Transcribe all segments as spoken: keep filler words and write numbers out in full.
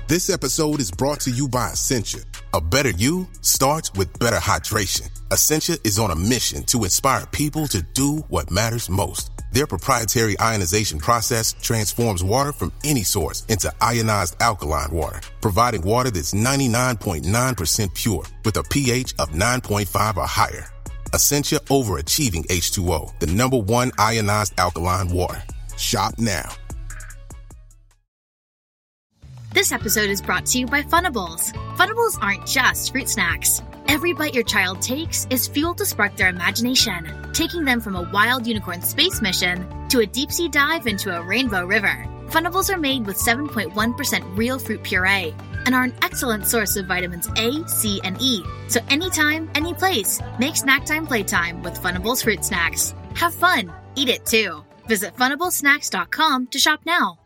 This episode is brought to you by Essentia. A better you starts with better hydration. Essentia is on a mission to inspire people to do what matters most. Their proprietary ionization process transforms water from any source into ionized alkaline water, providing water that's ninety-nine point nine percent pure with a pH of nine point five or higher. Essentia overachieving H two O, the number one ionized alkaline water. Shop now. This episode is brought to you by Funables. Funables aren't just fruit snacks. Every bite your child takes is fuel to spark their imagination, taking them from a wild unicorn space mission to a deep-sea dive into a rainbow river. Funables are made with seven point one percent real fruit puree and are an excellent source of vitamins A, C, and E. So anytime, any place, make snack time playtime with Funables fruit snacks. Have fun. Eat it too. Visit funables snacks dot com to shop now.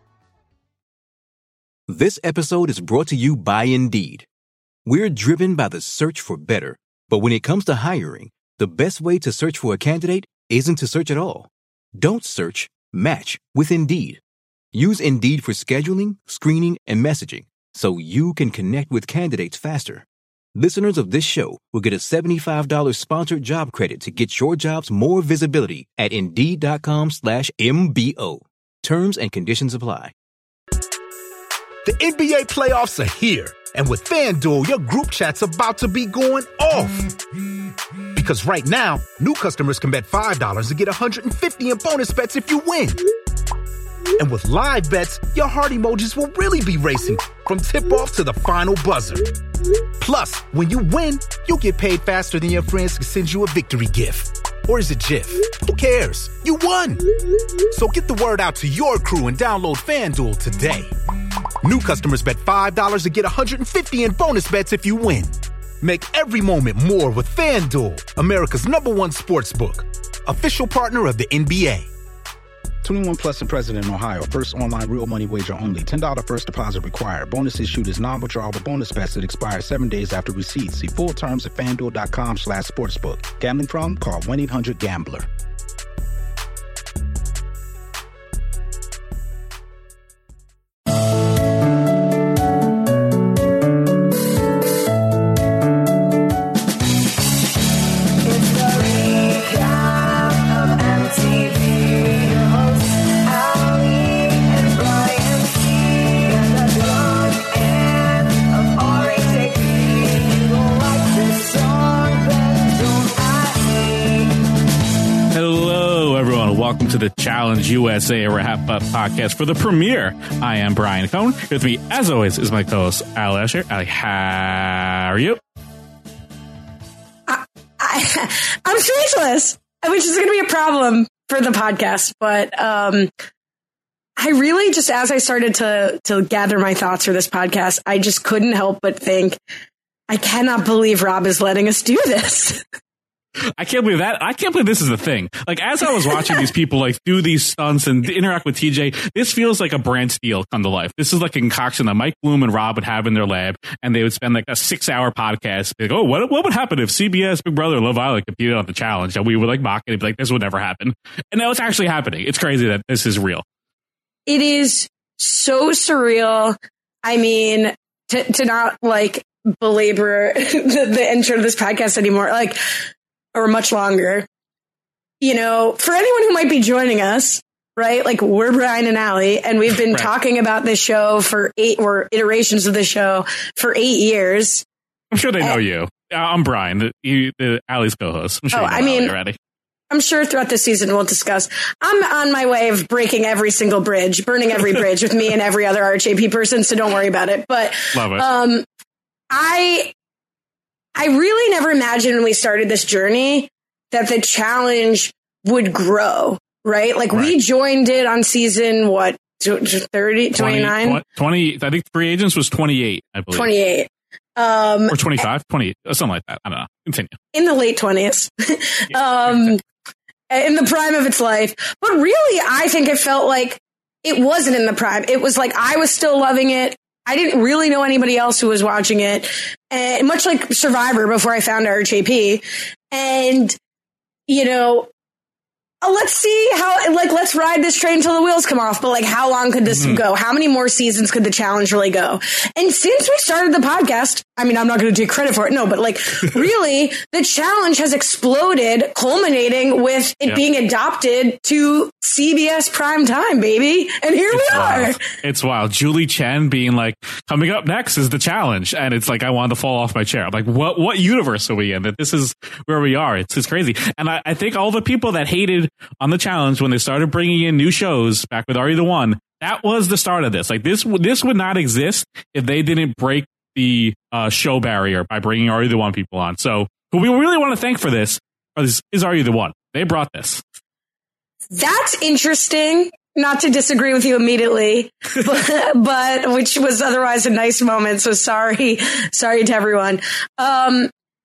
This episode is brought to you by Indeed. We're driven by the search for better, but when it comes to hiring, the best way to search for a candidate isn't to search at all. Don't search, match with Indeed. Use Indeed for scheduling, screening, and messaging so you can connect with candidates faster. Listeners of this show will get a seventy-five dollars sponsored job credit to get your jobs more visibility at Indeed.com slash MBO. Terms and conditions apply. The N B A playoffs are here, and with FanDuel, your group chat's about to be going off. Because right now, new customers can bet five dollars and get one hundred fifty dollars in bonus bets if you win. And with live bets, your heart emojis will really be racing from tip-off to the final buzzer. Plus, when you win, you'll get paid faster than your friends can send you a victory gift. Or is it GIF? Who cares? You won! So get the word out to your crew and download FanDuel today. New customers bet five dollars and get one hundred fifty dollars in bonus bets if you win. Make every moment more with FanDuel, America's number one sports book. Official partner of the N B A. twenty-one plus and present in Ohio. First online real money wager only. ten dollars first deposit required. Bonus issued is non-withdrawable bonus bets that expire seven days after receipt. See full terms at FanDuel.com slash sportsbook. Gambling problem? Call one eight hundred gambler. Welcome to the Challenge U S A Wrap-Up Podcast for the premiere. I am Brian Cohn. With me, as always, is my co-host, Al Asher. Ali, how are you? I, I, I'm speechless, which is going to be a problem for the podcast. But um, I really just, as I started to, to gather my thoughts for this podcast, I just couldn't help but think, I cannot believe Rob is letting us do this. I can't believe that. I can't believe this is the thing. Like, as I was watching these people like do these stunts and interact with T J, this feels like a brand steal come to life. This is like a concoction that Mike Bloom and Rob would have in their lab, and they would spend like a six hour podcast. Like, oh, what what would happen if C B S, Big Brother, Love Island competed on the challenge? And we would like mock it and be like, this would never happen. And now it's actually happening. It's crazy that this is real. It is so surreal. I mean, to, to not like belabor the, the intro to this podcast anymore. Like, or much longer, you know, for anyone who might be joining us, right? Like, we're Brian and Allie, and we've been right. talking about this show for eight, or iterations of the show for eight years. I'm sure they know and, you. I'm Brian, the, you, the Allie's co-host. I'm sure oh, you know I mean, already. I'm sure throughout this season we'll discuss. I'm on my way of breaking every single bridge, burning every bridge with me and every other R H A P person, so don't worry about it. But Love it. Um, I... I really never imagined when we started this journey that the challenge would grow, right? Like, right. we joined it on season, what, thirty, twenty-nine? twenty, I think Free Agents was twenty-eight, I believe. twenty-eight. Um, or twenty-five, twenty, something like that. I don't know. Continue. In the late twenties. Yeah, um, in the prime of its life. But really, I think it felt like it wasn't in the prime. It was like I was still loving it. I didn't really know anybody else who was watching it, and much like Survivor before I found R H A P. And, you know, uh, let's see how, like, let's ride this train until the wheels come off. But like, how long could this mm-hmm. go? How many more seasons could the challenge really go? And since we started the podcast, I mean, I'm not going to take credit for it. No, but like, really, the challenge has exploded, culminating with it yep. being adopted to C B S prime time, baby. And here it's we are. Wild. It's wild. Julie Chen being like, coming up next is the challenge. And it's like, I wanted to fall off my chair. I'm like, what, what universe are we in that this is where we are? It's, it's crazy. And I, I think all the people that hated on the challenge when they started bringing in new shows back with Are You the One, that was the start of this. Like this, this would not exist if they didn't break the uh, show barrier by bringing Are You the One people on. So who we really want to thank for this is, is Are You the One? They brought this. That's interesting. Not to disagree with you immediately, but, but which was otherwise a nice moment. So sorry, sorry to everyone. Um,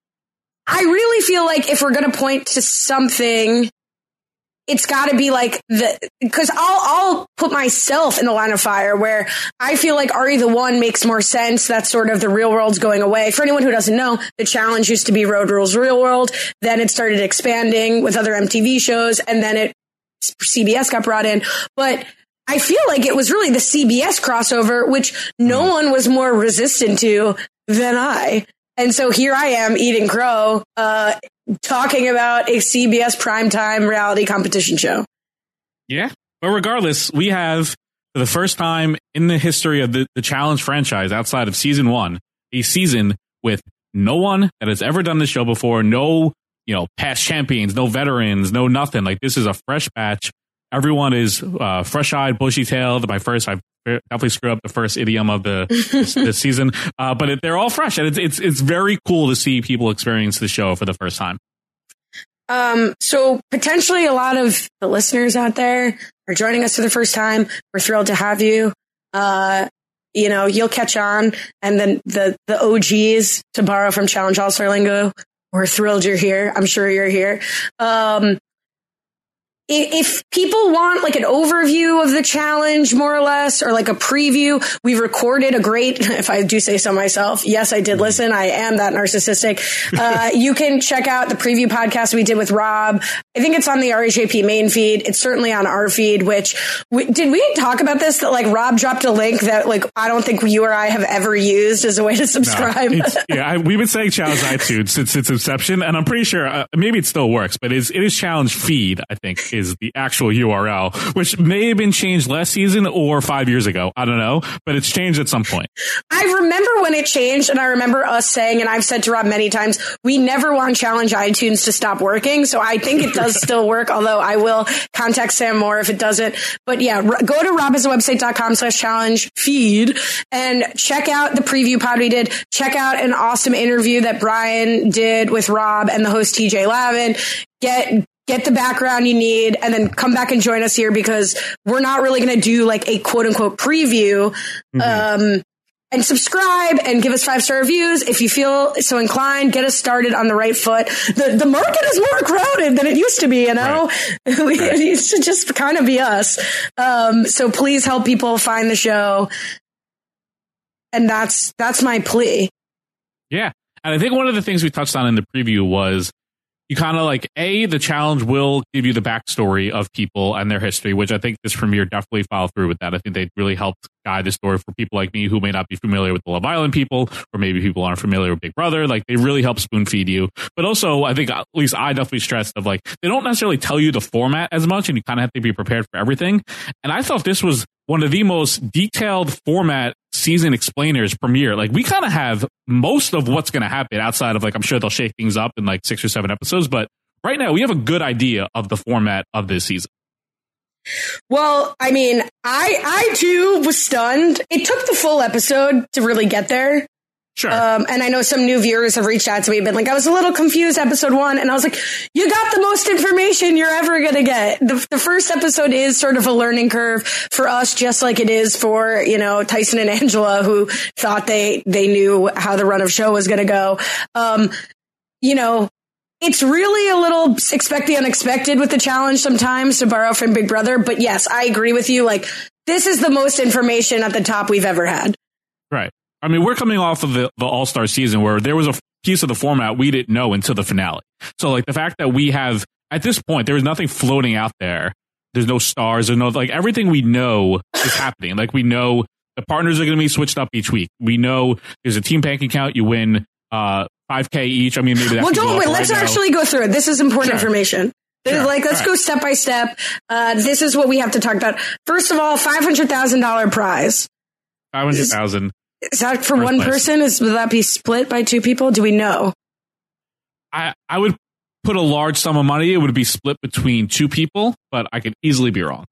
I really feel like if we're going to point to something, it's got to be like the, because I'll I'll put myself in the line of fire where I feel like Are You the One makes more sense. That's sort of the real world's going away. For anyone who doesn't know, the challenge used to be Road Rules Real World. Then it started expanding with other M T V shows, and then it C B S got brought in. But I feel like it was really the C B S crossover, which no one was more resistant to than I. And so here I am eating crow, uh, talking about a C B S primetime reality competition show. Yeah. But regardless, we have, for the first time in the history of the, the Challenge franchise outside of season one, a season with no one that has ever done this show before, no, you know, past champions, no veterans, no nothing. Like, this is a fresh batch. Everyone is uh, fresh-eyed, bushy-tailed. My first, I definitely screwed up the first idiom of the this, this season, uh, but it, they're all fresh, and it's it's it's very cool to see people experience the show for the first time. Um, so potentially a lot of the listeners out there are joining us for the first time. We're thrilled to have you. Uh, you know, you'll catch on, and then the the O Gs, to borrow from Challenge All-Star lingo, we're thrilled you're here. I'm sure you're here. Um, If people want like an overview of the challenge, more or less, or like a preview, we recorded a great, if I do say so myself, yes, I did listen. I am that narcissistic. Uh, you can check out the preview podcast we did with Rob. I think it's on the R H A P main feed. It's certainly on our feed, which we, did we talk about this? That like Rob dropped a link that like, I don't think you or I have ever used as a way to subscribe. No, yeah, I, we've been saying Challenge iTunes since its inception, and I'm pretty sure uh, maybe it still works, but it's, it is Challenge Feed, I think, is the actual U R L, which may have been changed last season or five years ago. I don't know, but it's changed at some point. I remember when it changed, and I remember us saying, and I've said to Rob many times, we never want Challenge iTunes to stop working. So I think it does still work, although I will contact Sam more if it doesn't. But yeah, go to robhasawebsite.com slash challenge feed and check out the preview pod we did. Check out an awesome interview that Brian did with Rob and the host T J Lavin. Get Get the background you need, and then come back and join us here, because we're not really going to do like a quote unquote preview. Mm-hmm. Um, and subscribe and give us five star reviews if you feel so inclined. Get us started on the right foot. The the market is more crowded than it used to be, you know. Right. we, right. It used to just kind of be us. Um, so please help people find the show, and that's that's my plea. Yeah, and I think one of the things we touched on in the preview was, you kind of like, A, the challenge will give you the backstory of people and their history, which I think this premiere definitely followed through with that. I think they really helped guide the story for people like me who may not be familiar with the Love Island people, or maybe people aren't familiar with Big Brother. Like, they really help spoon feed you. But also, I think, at least I definitely stressed of like, they don't necessarily tell you the format as much, and you kind of have to be prepared for everything. And I thought this was one of the most detailed format season explainers premiere. Like, we kind of have most of what's going to happen outside of like, I'm sure they'll shake things up in like six or seven episodes, but right now we have a good idea of the format of this season. Well, I mean, I, I too was stunned. It took the full episode to really get there. Sure. Um, and I know some new viewers have reached out to me and been like, I was a little confused episode one. And I was like, you got the most information you're ever going to get. The, the first episode is sort of a learning curve for us, just like it is for, you know, Tyson and Angela, who thought they, they knew how the run of show was going to go. Um, you know, it's really a little expect the unexpected with the challenge sometimes, to borrow from Big Brother. But yes, I agree with you. Like, this is the most information at the top we've ever had. Right. I mean, we're coming off of the, the All-Star season where there was a piece of the format we didn't know until the finale. So, like, the fact that we have at this point, there is nothing floating out there. There's no stars. There's no, like, everything we know is happening. Like, we know the partners are going to be switched up each week. We know there's a team bank account. You win uh, five K each. I mean, maybe that's well, don't wait. Let's right actually now. go through it. This is important sure. information. Sure. Like, let's right. go step by step. Uh, this is what we have to talk about. First of all, five hundred thousand dollars prize. five hundred thousand dollars. Is that for one place. person? Is Will that be split by two people? Do we know? I, I would put a large sum of money. It would be split between two people, but I could easily be wrong.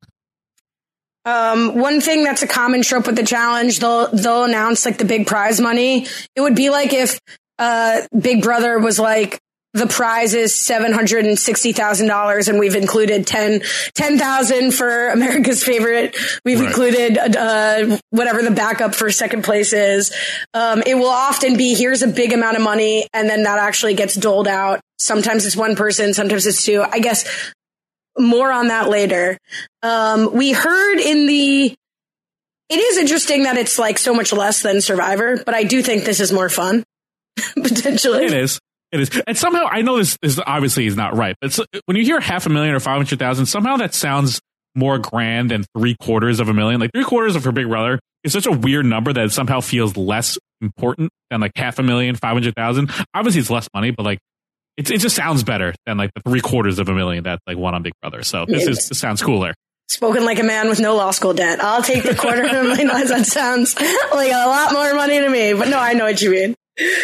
Um, one thing that's a common trope with the challenge, they'll they'll announce like the big prize money. It would be like if uh, Big Brother was like, the prize is seven hundred sixty thousand dollars and we've included ten thousand for America's favorite. We've right. included uh, whatever the backup for second place is. Um, it will often be, here's a big amount of money, and then that actually gets doled out. Sometimes it's one person, sometimes it's two. I guess more on that later. Um, we heard in the, it is interesting that it's like so much less than Survivor, but I do think this is more fun, potentially. It is. It is. And somehow, I know this, this obviously is not right, but when you hear half a million or five hundred thousand, somehow that sounds more grand than three quarters of a million. Like three quarters of for Big Brother is such a weird number that it somehow feels less important than like half a million, five hundred thousand. Obviously, it's less money, but like it, it just sounds better than like the three quarters of a million that like won on Big Brother. So this is this sounds cooler. Spoken like a man with no law school debt. I'll take the quarter of a million dollars. That sounds like a lot more money to me, but no, I know what you mean.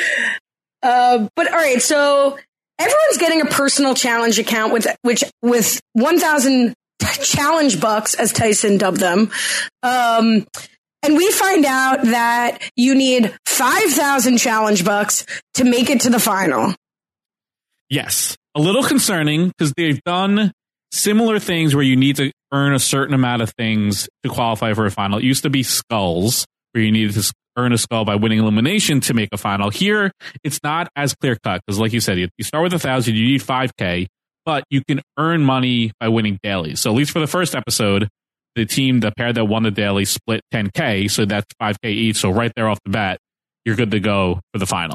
Uh, but all right, so everyone's getting a personal challenge account with which with one thousand challenge bucks, as Tyson dubbed them. Um, and we find out that you need five thousand challenge bucks to make it to the final. Yes, a little concerning because they've done similar things where you need to earn a certain amount of things to qualify for a final. It used to be skulls, where you needed to earn a skull by winning elimination to make a final. Here, it's not as clear cut because, like you said, you, you start with a thousand, you need five K, but you can earn money by winning dailies. So at least for the first episode, the team, the pair that won the daily, split ten K, so that's five K each. So right there off the bat, you're good to go for the final.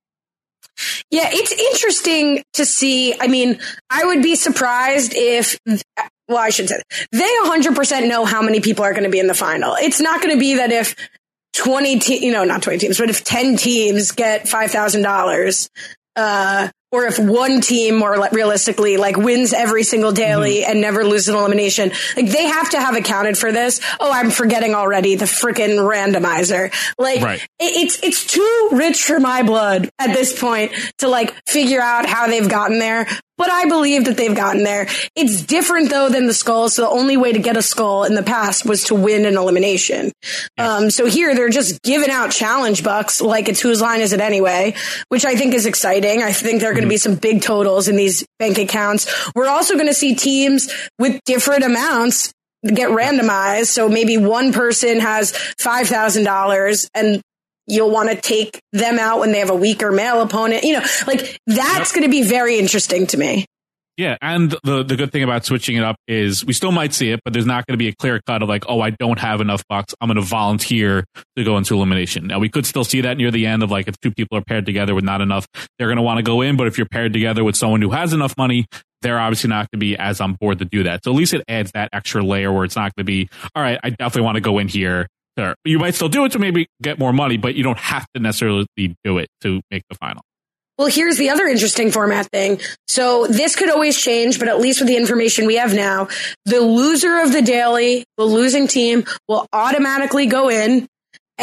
Yeah, it's interesting to see. I mean, I would be surprised if, well, I should say, they one hundred percent know how many people are going to be in the final. It's not going to be that if twenty, te- you know, not twenty teams, but if ten teams get five thousand dollars, uh, or if one team more realistically like wins every single daily mm-hmm. and never loses an elimination, like they have to have accounted for this. Oh, I'm forgetting already the freaking randomizer. Like right. it, it's, it's too rich for my blood at this point to like figure out how they've gotten there. But I believe that they've gotten there. It's different, though, than the skull. So the only way to get a skull in the past was to win an elimination. Yeah. Um, so here they're just giving out challenge bucks like it's whose line is it anyway, which I think is exciting. I think there are going to be some big totals in these bank accounts. We're also going to see teams with different amounts get randomized. So maybe one person has five thousand dollars and you'll want to take them out when they have a weaker male opponent. You know, like that's yep. going to be very interesting to me. Yeah. And the, the good thing about switching it up is we still might see it, but there's not going to be a clear cut of like, oh, I don't have enough bucks. I'm going to volunteer to go into elimination. Now, we could still see that near the end of like if two people are paired together with not enough, they're going to want to go in. But if you're paired together with someone who has enough money, they're obviously not going to be as on board to do that. So at least it adds that extra layer where it's not going to be, all right, I definitely want to go in here. There. You might still do it to maybe get more money, but you don't have to necessarily do it to make the final. Well, here's the other interesting format thing. So this could always change, but at least with the information we have now, the loser of the daily, the losing team, will automatically go in. Yep.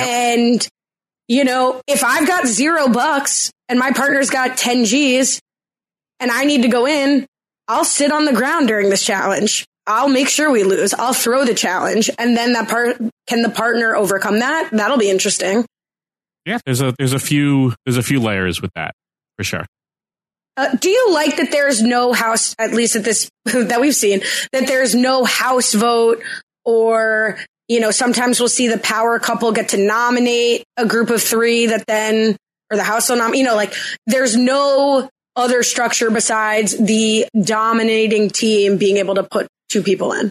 And, you know, if I've got zero bucks and my partner's got ten G's and I need to go in, I'll sit on the ground during this challenge. I'll make sure we lose. I'll throw the challenge. And then that part, can the partner overcome that? That'll be interesting. Yeah, there's a there's a few there's a few layers with that for sure. Uh, do you like that there's no house, at least at this that we've seen, that there's no house vote, or, you know, sometimes we'll see the power couple get to nominate a group of three that then, or the house will nominate, you know, like there's no other structure besides the dominating team being able to put two people in.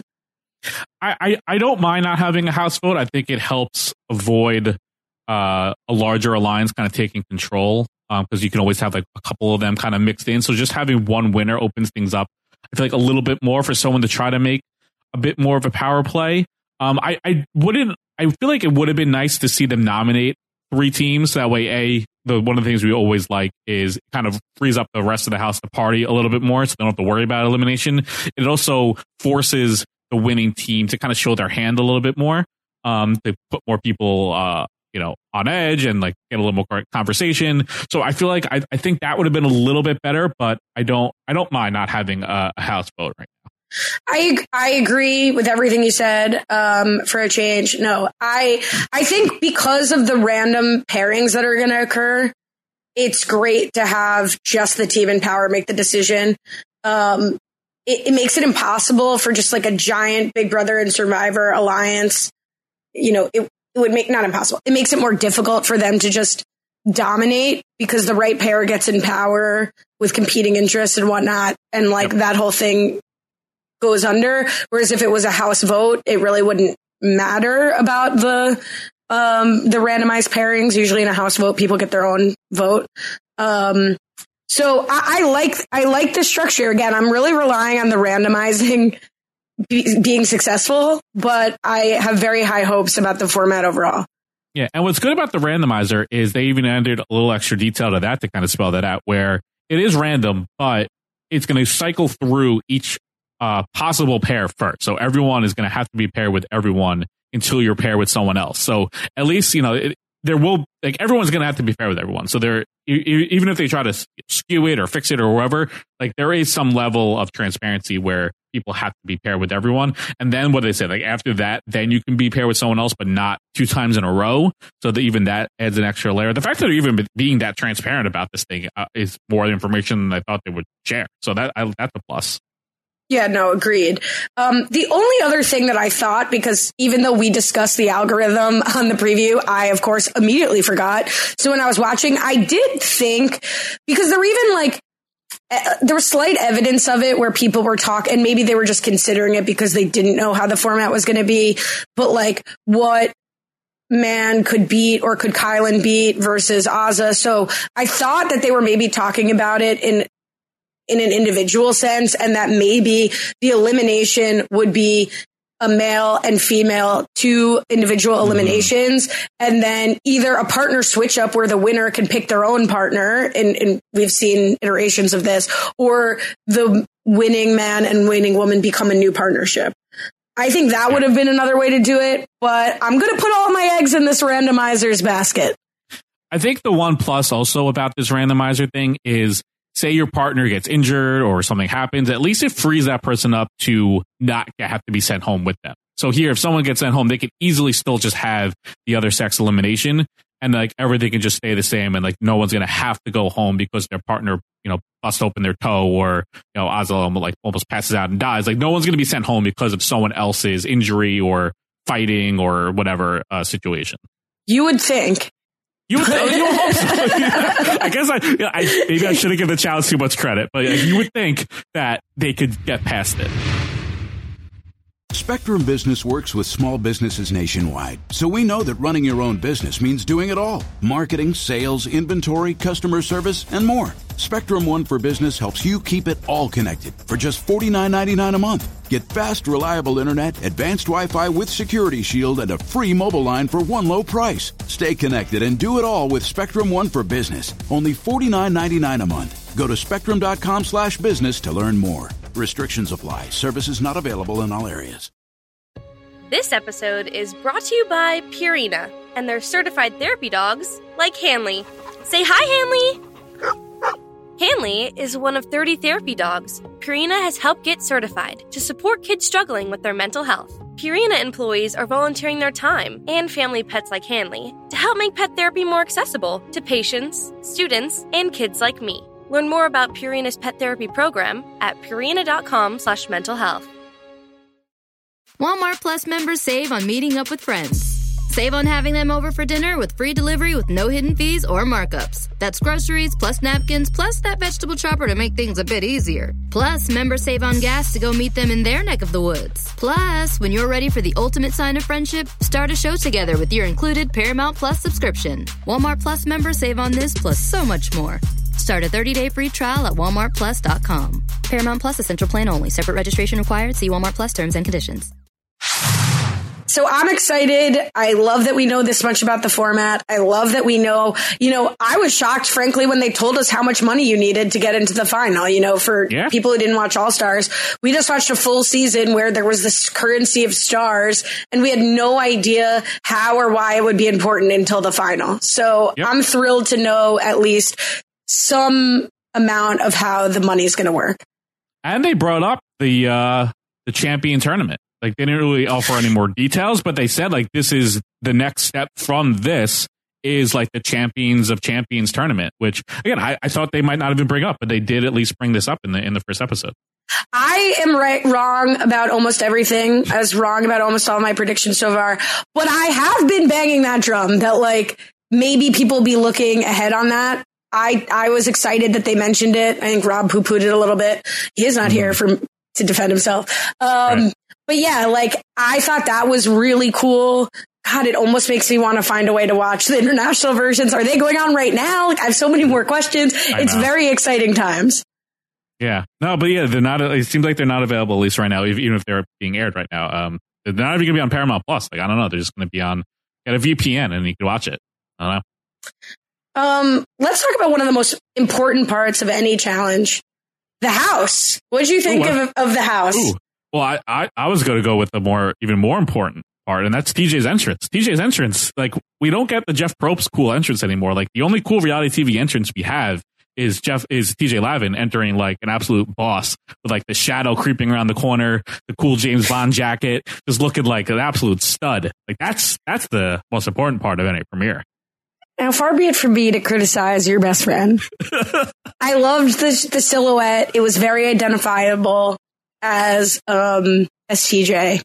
I, I, I don't mind not having a house vote. I think it helps avoid uh, a larger alliance kind of taking control, because um, you can always have like a couple of them kind of mixed in. So just having one winner opens things up I feel like a little bit more for someone to try to make a bit more of a power play. Um, I, I wouldn't, I feel like it would have been nice to see them nominate three teams. That way, A, the one of the things we always like is kind of frees up the rest of the house to party a little bit more so they don't have to worry about elimination. It also forces the winning team to kind of show their hand a little bit more, um, to put more people, uh, you know, on edge and like get a little more conversation. So I feel like I, I think that would have been a little bit better, but I don't, I don't mind not having a, a house vote right now. I I agree with everything you said. Um, for a change, no, I I think because of the random pairings that are going to occur, it's great to have just the team in power make the decision. Um, it, it makes it impossible for just like a giant Big Brother and Survivor alliance. You know, it, it would make not impossible. It makes it more difficult for them to just dominate because the right pair gets in power with competing interests and whatnot, and like that whole thing goes under. Whereas if it was a house vote, it really wouldn't matter about the um, the randomized pairings. Usually in a house vote, people get their own vote. Um, so I, I like I like the structure. Again, I'm really relying on the randomizing be, being successful, but I have very high hopes about the format overall. Yeah, and what's good about the randomizer is they even added a little extra detail to that to kind of spell that out, where it is random, but it's going to cycle through each Uh, possible pair first. So everyone is going to have to be paired with everyone until you're paired with someone else. So at least, you know, it, there will, like, everyone's going to have to be paired with everyone. So there, even if they try to skew it or fix it or whatever, like, there is some level of transparency where people have to be paired with everyone. And then what do they say? Like, after that, then you can be paired with someone else, but not two times in a row. So that even that adds an extra layer. The fact that they're even being that transparent about this thing uh, is more information than I thought they would share. So that I, that's a plus. Yeah, no, agreed. Um, the only other thing that I thought, because even though we discussed the algorithm on the preview, I, of course, immediately forgot. So when I was watching, I did think, because there were even like, uh, there was slight evidence of it where people were talking, and maybe they were just considering it because they didn't know how the format was going to be. But like, what man could beat or could Kylan beat versus Azah? So I thought that they were maybe talking about it in in an individual sense, and that maybe the elimination would be a male and female, two individual eliminations, mm-hmm. and then either a partner switch up where the winner can pick their own partner, and, and we've seen iterations of this, or the winning man and winning woman become a new partnership. I think that would have been another way to do it, but I'm going to put all my eggs in this randomizer's basket. I think the one plus also about this randomizer thing is, say your partner gets injured or something happens, at least it frees that person up to not have to be sent home with them. So here, if someone gets sent home, they could easily still just have the other sex elimination, and like everything can just stay the same, and like no one's going to have to go home because their partner, you know, busts open their toe, or, you know, Azah like almost passes out and dies. Like no one's going to be sent home because of someone else's injury or fighting or whatever uh, situation. You would think. You would, you would hope so. I guess I, you know, I maybe I shouldn't give the challenge too much credit, but you would think that they could get past it. Spectrum Business works with small businesses nationwide, so we know that running your own business means doing it all. Marketing, sales, inventory, customer service, and more. Spectrum One for Business helps you keep it all connected for just forty-nine ninety-nine a month. Get fast, reliable internet, advanced Wi-Fi with Security Shield, and a free mobile line for one low price. Stay connected and do it all with Spectrum One for Business. Only forty-nine ninety-nine a month. Go to spectrum.com slash business to learn more. Restrictions apply. Services not available in all areas. This episode is brought to you by Purina and their certified therapy dogs like Hanley. Say hi, Hanley! Hanley is one of thirty therapy dogs Purina has helped get certified to support kids struggling with their mental health. Purina employees are volunteering their time and family pets like Hanley to help make pet therapy more accessible to patients, students, and kids like me. Learn more about Purina's pet therapy program at purina.com slash mental health. Walmart Plus members save on meeting up with friends. Save on having them over for dinner with free delivery with no hidden fees or markups. That's groceries, plus napkins, plus that vegetable chopper to make things a bit easier. Plus, members save on gas to go meet them in their neck of the woods. Plus, when you're ready for the ultimate sign of friendship, start a show together with your included Paramount Plus subscription. Walmart Plus members save on this plus so much more. Start a thirty-day free trial at walmart plus dot com. Paramount Plus Essential Plan only. Separate registration required. See Walmart Plus terms and conditions. So I'm excited. I love that we know this much about the format. I love that we know, you know, I was shocked, frankly, when they told us how much money you needed to get into the final, you know, for yeah. people who didn't watch All Stars. We just watched a full season where there was this currency of stars and we had no idea how or why it would be important until the final. So yep. I'm thrilled to know at least some amount of how the money is going to work. And they brought up the, uh, the champion tournament. Like, they didn't really offer any more details, but they said, like, this is the next step from this is, like, the Champions of Champions tournament, which, again, I, I thought they might not even bring up, but they did at least bring this up in the in the first episode. I am right wrong about almost everything. I was wrong about almost all my predictions so far, but I have been banging that drum that, like, maybe people will be looking ahead on that. I, I was excited that they mentioned it. I think Rob poo-pooed it a little bit. He is not mm-hmm. here for to defend himself. Um, right. But yeah, like, I thought that was really cool. God, it almost makes me want to find a way to watch the international versions. Are they going on right now? Like, I have so many more questions. I it's know. Very exciting times. Yeah. No, but yeah, they're not, it seems like they're not available, at least right now, even if they're being aired right now. Um, they're not even going to be on Paramount Plus. Like, I don't know. They're just going to be on, get a V P N and you can watch it. I don't know. Um, let's talk about one of the most important parts of any challenge. The house. What did you think Ooh, of, of the house? Ooh. Well, I, I, I was going to go with the more, even more important part, and that's T J's entrance. T J's entrance, like, we don't get the Jeff Probst cool entrance anymore. Like, the only cool reality T V entrance we have is Jeff, is T J Lavin entering like an absolute boss with like the shadow creeping around the corner, the cool James Bond jacket, just looking like an absolute stud. Like, that's, that's the most important part of any premiere. Now, far be it from me to criticize your best friend. I loved the, the silhouette. It was very identifiable as um as T J.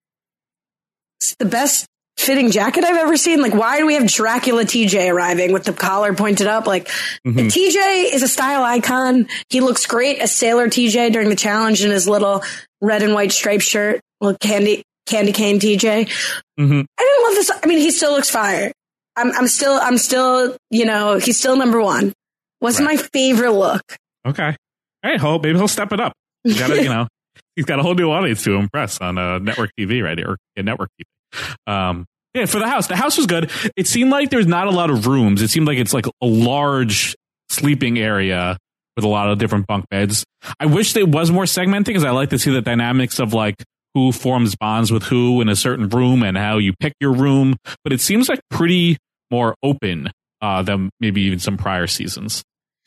It's the best fitting jacket I've ever seen. Like, why do we have Dracula T J arriving with the collar pointed up? Like, mm-hmm. T J is a style icon. He looks great as Sailor T J during the challenge in his little red and white striped shirt. Little candy candy cane T J. Mm-hmm. I didn't love this. I mean, he still looks fire. I'm I'm still I'm still you know he's still number one. Wasn't right. my favorite look. Okay. Hey, hope maybe he'll step it up. You gotta, you know. He's got a whole new audience to impress on uh, network T V right here, or network T V. Um, yeah, for the house, the house was good. It seemed like there's not a lot of rooms. It seemed like it's like a large sleeping area with a lot of different bunk beds. I wish there was more segmenting because I like to see the dynamics of like who forms bonds with who in a certain room and how you pick your room. But it seems like pretty more open uh, than maybe even some prior seasons.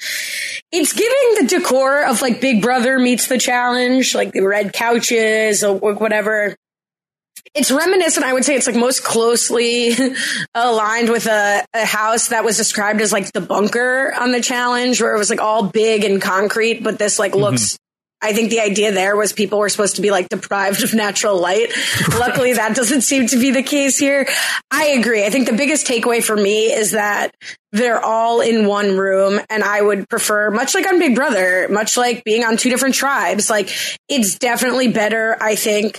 It's giving the decor of like Big Brother meets the challenge, like the red couches or whatever. It's reminiscent. I would say it's like most closely aligned with a, a house that was described as like the bunker on the challenge, where it was like all big and concrete, but this like looks, mm-hmm. I think the idea there was people were supposed to be like deprived of natural light. Luckily, that doesn't seem to be the case here. I agree. I think the biggest takeaway for me is that they're all in one room, and I would prefer, much like on Big Brother, much like being on two different tribes, like it's definitely better, I think,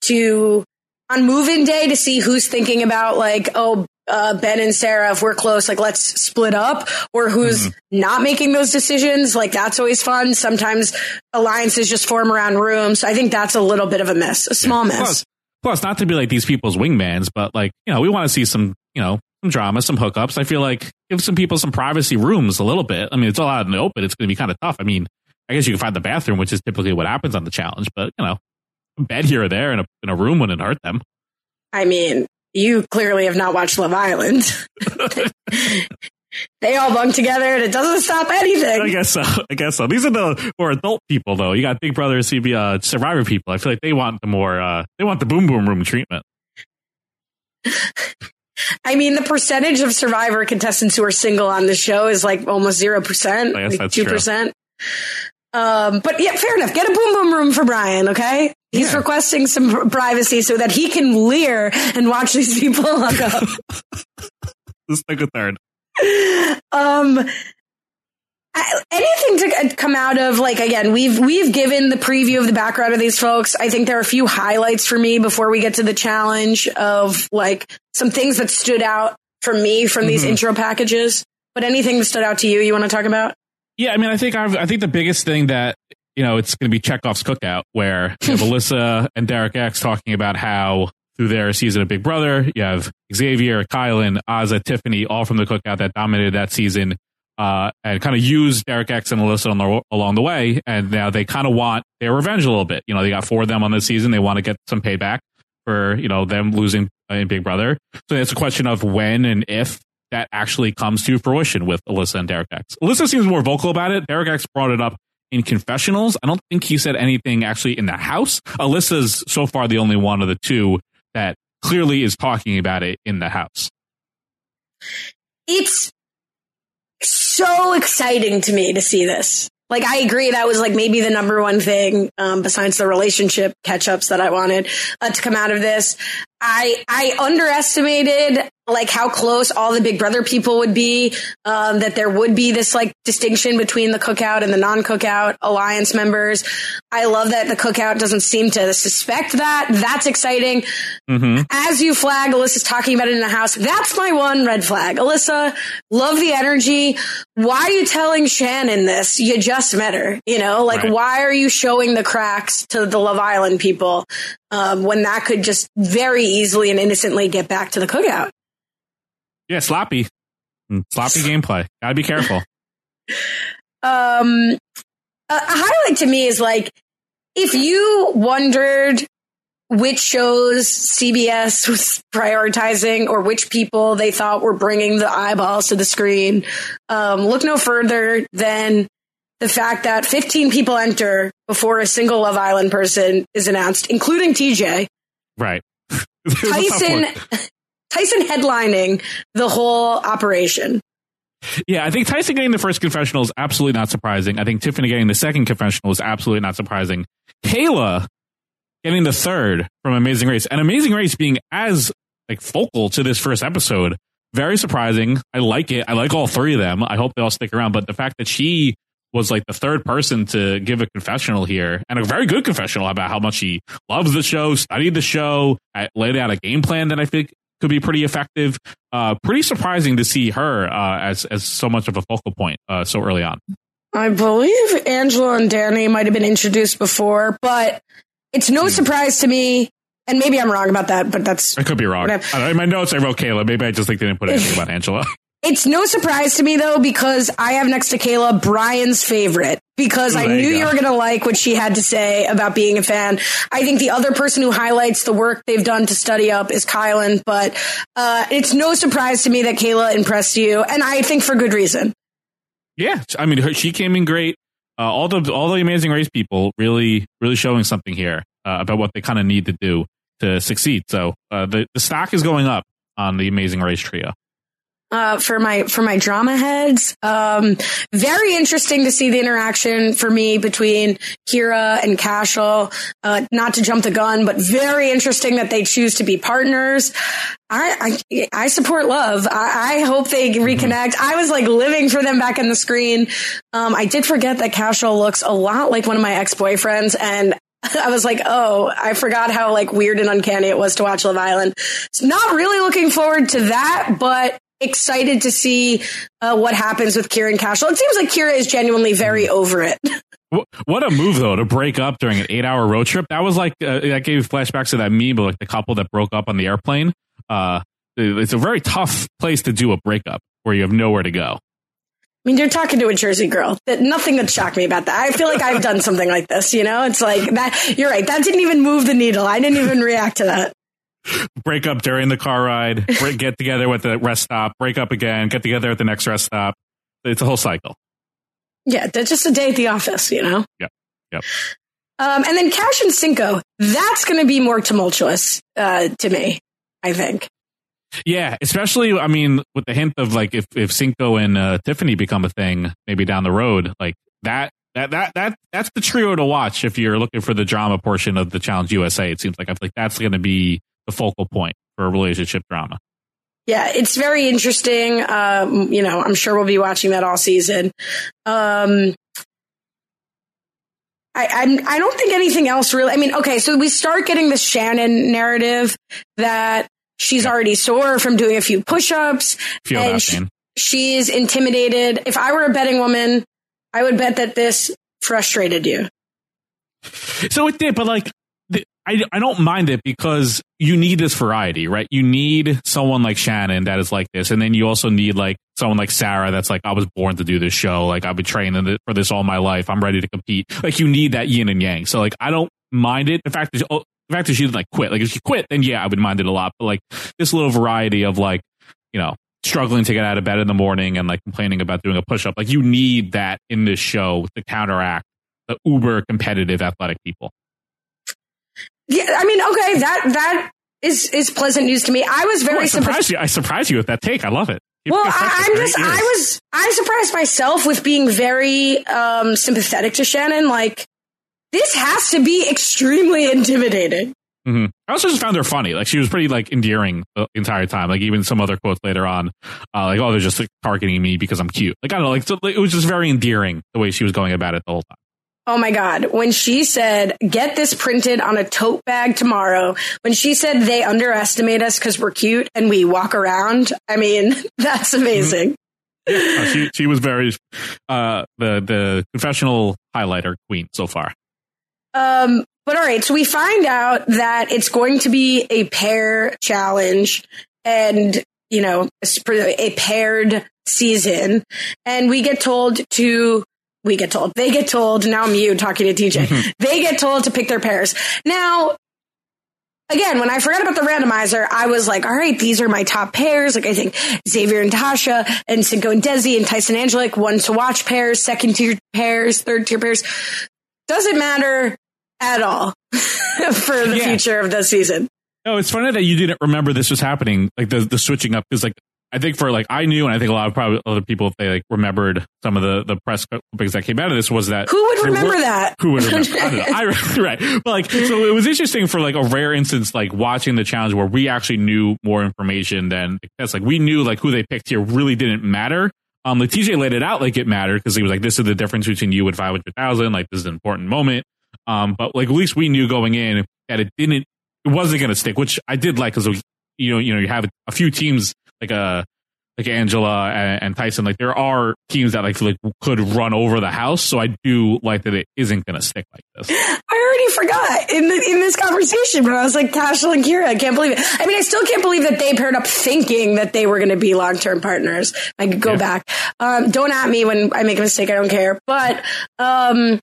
to on move-in day to see who's thinking about like, oh, uh, Ben and Sarah, if we're close, like let's split up, or who's mm-hmm. not making those decisions. Like that's always fun. Sometimes alliances just form around rooms. I think that's a little bit of a miss, a small yeah. miss. Plus, plus, not to be like these people's wingmans, but like, you know, we want to see some, you know, some drama, some hookups. I feel like give some people some privacy rooms a little bit. I mean, it's all out in the open. It's going to be kind of tough. I mean, I guess you can find the bathroom, which is typically what happens on the challenge, but you know, a bed here or there in a, in a room wouldn't hurt them. I mean, you clearly have not watched Love Island. They all bunk together and it doesn't stop anything. I guess so. I guess so. These are the more adult people, though. You got Big Brother, C B, uh, Survivor people. I feel like they want the more, uh, they want the boom boom room treatment. I mean, the percentage of Survivor contestants who are single on the show is like almost zero percent. I guess like that's two percent. Um, but yeah, fair enough. Get a boom boom room for Brian, okay? He's yeah. requesting some privacy so that he can leer and watch these people hook up. Let's take a third. Um, I, anything to come out of, like, again, we've we've given the preview of the background of these folks. I think there are a few highlights for me before we get to the challenge of, like, some things that stood out for me from these mm-hmm. intro packages. But anything that stood out to you, you want to talk about? Yeah, I mean, I think I've, I think the biggest thing that you know, it's going to be Chekhov's Cookout, where you have Alyssa and Derek X talking about how through their season of Big Brother, you have Xavier, Kylan, Azah, Tiffany, all from the Cookout that dominated that season, uh, and kind of used Derek X and Alyssa on the, along the way. And now they kind of want their revenge a little bit. You know, they got four of them on this season. They want to get some payback for, you know, them losing in Big Brother. So it's a question of when and if that actually comes to fruition with Alyssa and Derek X. Alyssa seems more vocal about it. Derek X brought it up in confessionals. I don't think he said anything actually in the house. Alyssa's so far the only one of the two that clearly is talking about it in the house. It's so exciting to me to see this. Like, I agree that was like maybe the number one thing, um, besides the relationship catch-ups that I wanted uh, to come out of this. I I underestimated like how close all the Big Brother people would be, um, that there would be this like distinction between the Cookout and the non-Cookout alliance members. I love that the Cookout doesn't seem to suspect that. That's exciting. Mm-hmm. As you flag, Alyssa's talking about it in the house. That's my one red flag. Alyssa, love the energy. Why are you telling Shannon this? You just met her, you know, like, right. Why are you showing the cracks to the Love Island people, um, when that could just very easily and innocently get back to the Cookout? Yeah, sloppy. Sloppy gameplay. Gotta be careful. Um, a, a highlight to me is like, if you wondered which shows C B S was prioritizing or which people they thought were bringing the eyeballs to the screen, um, look no further than the fact that fifteen people enter before a single Love Island person is announced, including T J. Right. Tyson... Tyson headlining the whole operation. Yeah, I think Tyson getting the first confessional is absolutely not surprising. I think Tiffany getting the second confessional is absolutely not surprising. Kayla getting the third from Amazing Race, and Amazing Race being as like focal to this first episode, very surprising. I like it. I like all three of them. I hope they all stick around. But the fact that she was like the third person to give a confessional here, and a very good confessional about how much she loves the show, studied the show, laid out a game plan that I think could be pretty effective. Uh, pretty surprising to see her uh, as as so much of a focal point uh, so early on. I believe Angela and Danny might have been introduced before, but it's no surprise to me. And maybe I'm wrong about that, but that's... I could be wrong. I, in my notes, I wrote Kayla. Maybe I just think they didn't put anything about Angela. It's no surprise to me, though, because I have next to Kayla Brian's favorite, because I knew you, you were going to like what she had to say about being a fan. I think the other person who highlights the work they've done to study up is Kylan, but uh, it's no surprise to me that Kayla impressed you, and I think for good reason. Yeah, I mean, her, she came in great. Uh, all the all the Amazing Race people really, really showing something here uh, about what they kind of need to do to succeed. So uh, the, the stock is going up on the Amazing Race trio. Uh, for my for my drama heads, um, very interesting to see the interaction for me between Kira and Cashel. Uh, not to jump the gun, but very interesting that they choose to be partners. I I, I support love. I, I hope they reconnect. I was like living for them back on the screen. Um, I did forget that Cashel looks a lot like one of my ex-boyfriends, and I was like, oh, I forgot how like weird and uncanny it was to watch Love Island. So not really looking forward to that, but excited to see uh, what happens with Kira and Cashel. It seems like Kira is genuinely very over it. What a move, though, to break up during an eight-hour road trip. That was like, uh, that gave flashbacks to that meme of like the couple that broke up on the airplane. Uh, it's a very tough place to do a breakup where you have nowhere to go. I mean, you're talking to a Jersey girl. That nothing would shock me about that. I feel like I've done something like this, you know? It's like that. You're right. That didn't even move the needle. I didn't even react to that. Break up during the car ride, break, get together with the rest stop, break up again, get together at the next rest stop. It's a whole cycle. Yeah, that's just a day at the office, you know? Yep. Yep. Um, and then Cash and Cinco, that's going to be more tumultuous uh, to me, I think. Yeah, especially, I mean, with the hint of like if, if Cinco and uh, Tiffany become a thing, maybe down the road, like that, that, that, that, that's the trio to watch if you're looking for the drama portion of the Challenge U S A. It seems like I feel like that's going to be the focal point for a relationship drama. Yeah, it's very interesting. Um, you know, I'm sure we'll be watching that all season. Um, I, I'm, I don't think anything else really. I mean, okay, so we start getting the Shannon narrative that she's yep. already sore from doing a few push-ups. Feel and that she, pain. She's intimidated. If I were a betting woman, I would bet that this frustrated you. So it did, but like, the, I, I don't mind it because you need this variety, right? You need someone like Shannon that is like this. And then you also need like someone like Sarah that's like, I was born to do this show. Like, I've been training for this all my life. I'm ready to compete. Like, you need that yin and yang. So like, I don't mind it. The fact that, oh, the fact that she didn't like quit, like if she quit, then yeah, I would mind it a lot. But like this little variety of like, you know, struggling to get out of bed in the morning and like complaining about doing a push-up. Like, you need that in this show to counteract the uber competitive athletic people. Yeah, I mean, okay, that that is is pleasant news to me. I was very oh, I surprised you. I surprised you with that take. I love it. Keep well, I, I'm just, ears. I was, I surprised myself with being very um, sympathetic to Shannon. Like, this has to be extremely intimidating. Mm-hmm. I also just found her funny. Like, she was pretty like endearing the entire time. Like, even some other quotes later on, uh, like, oh, they're just like, targeting me because I'm cute. Like, I don't know. Like, so, like, it was just very endearing the way she was going about it the whole time. Oh my God. When she said, get this printed on a tote bag tomorrow, when she said they underestimate us because we're cute and we walk around, I mean, that's amazing. Mm-hmm. uh, she, she was very, uh, the, the confessional highlighter queen so far. Um, but all right. So we find out that it's going to be a pair challenge and, you know, a paired season. And we get told to We get told. They get told. Now I'm you talking to T J. Mm-hmm. They get told to pick their pairs. Now, again, when I forgot about the randomizer, I was like, all right, these are my top pairs. Like, I think Xavier and Tasha and Cinco and Desi and Tyson and Angelique, one to watch pairs, second tier pairs, third tier pairs. Doesn't matter at all for the yeah. future of the season. No, it's funny that you didn't remember this was happening, like the, the switching up, because like, I think for like, I knew, and I think a lot of probably other people, if they like remembered some of the, the press clippings that came out of this, was that who would remember were, that? Who would remember? I don't know. I, right. But like, so it was interesting for like a rare instance, like watching the challenge where we actually knew more information than that's like, we knew like who they picked here really didn't matter. Um, like T J laid it out like it mattered because he was like, this is the difference between you and five hundred thousand. Like, this is an important moment. Um, but like, at least we knew going in that it didn't, it wasn't going to stick, which I did like because, you know, you know, you have a few teams like a, like Angela and, and Tyson, like there are teams that like, like could run over the house. So I do like that it isn't going to stick like this. I already forgot in the, in this conversation, but I was like, Tasha and Kira, I can't believe it. I mean, I still can't believe that they paired up thinking that they were going to be long-term partners. I could go yeah. back. Um, don't at me when I make a mistake. I don't care. But um,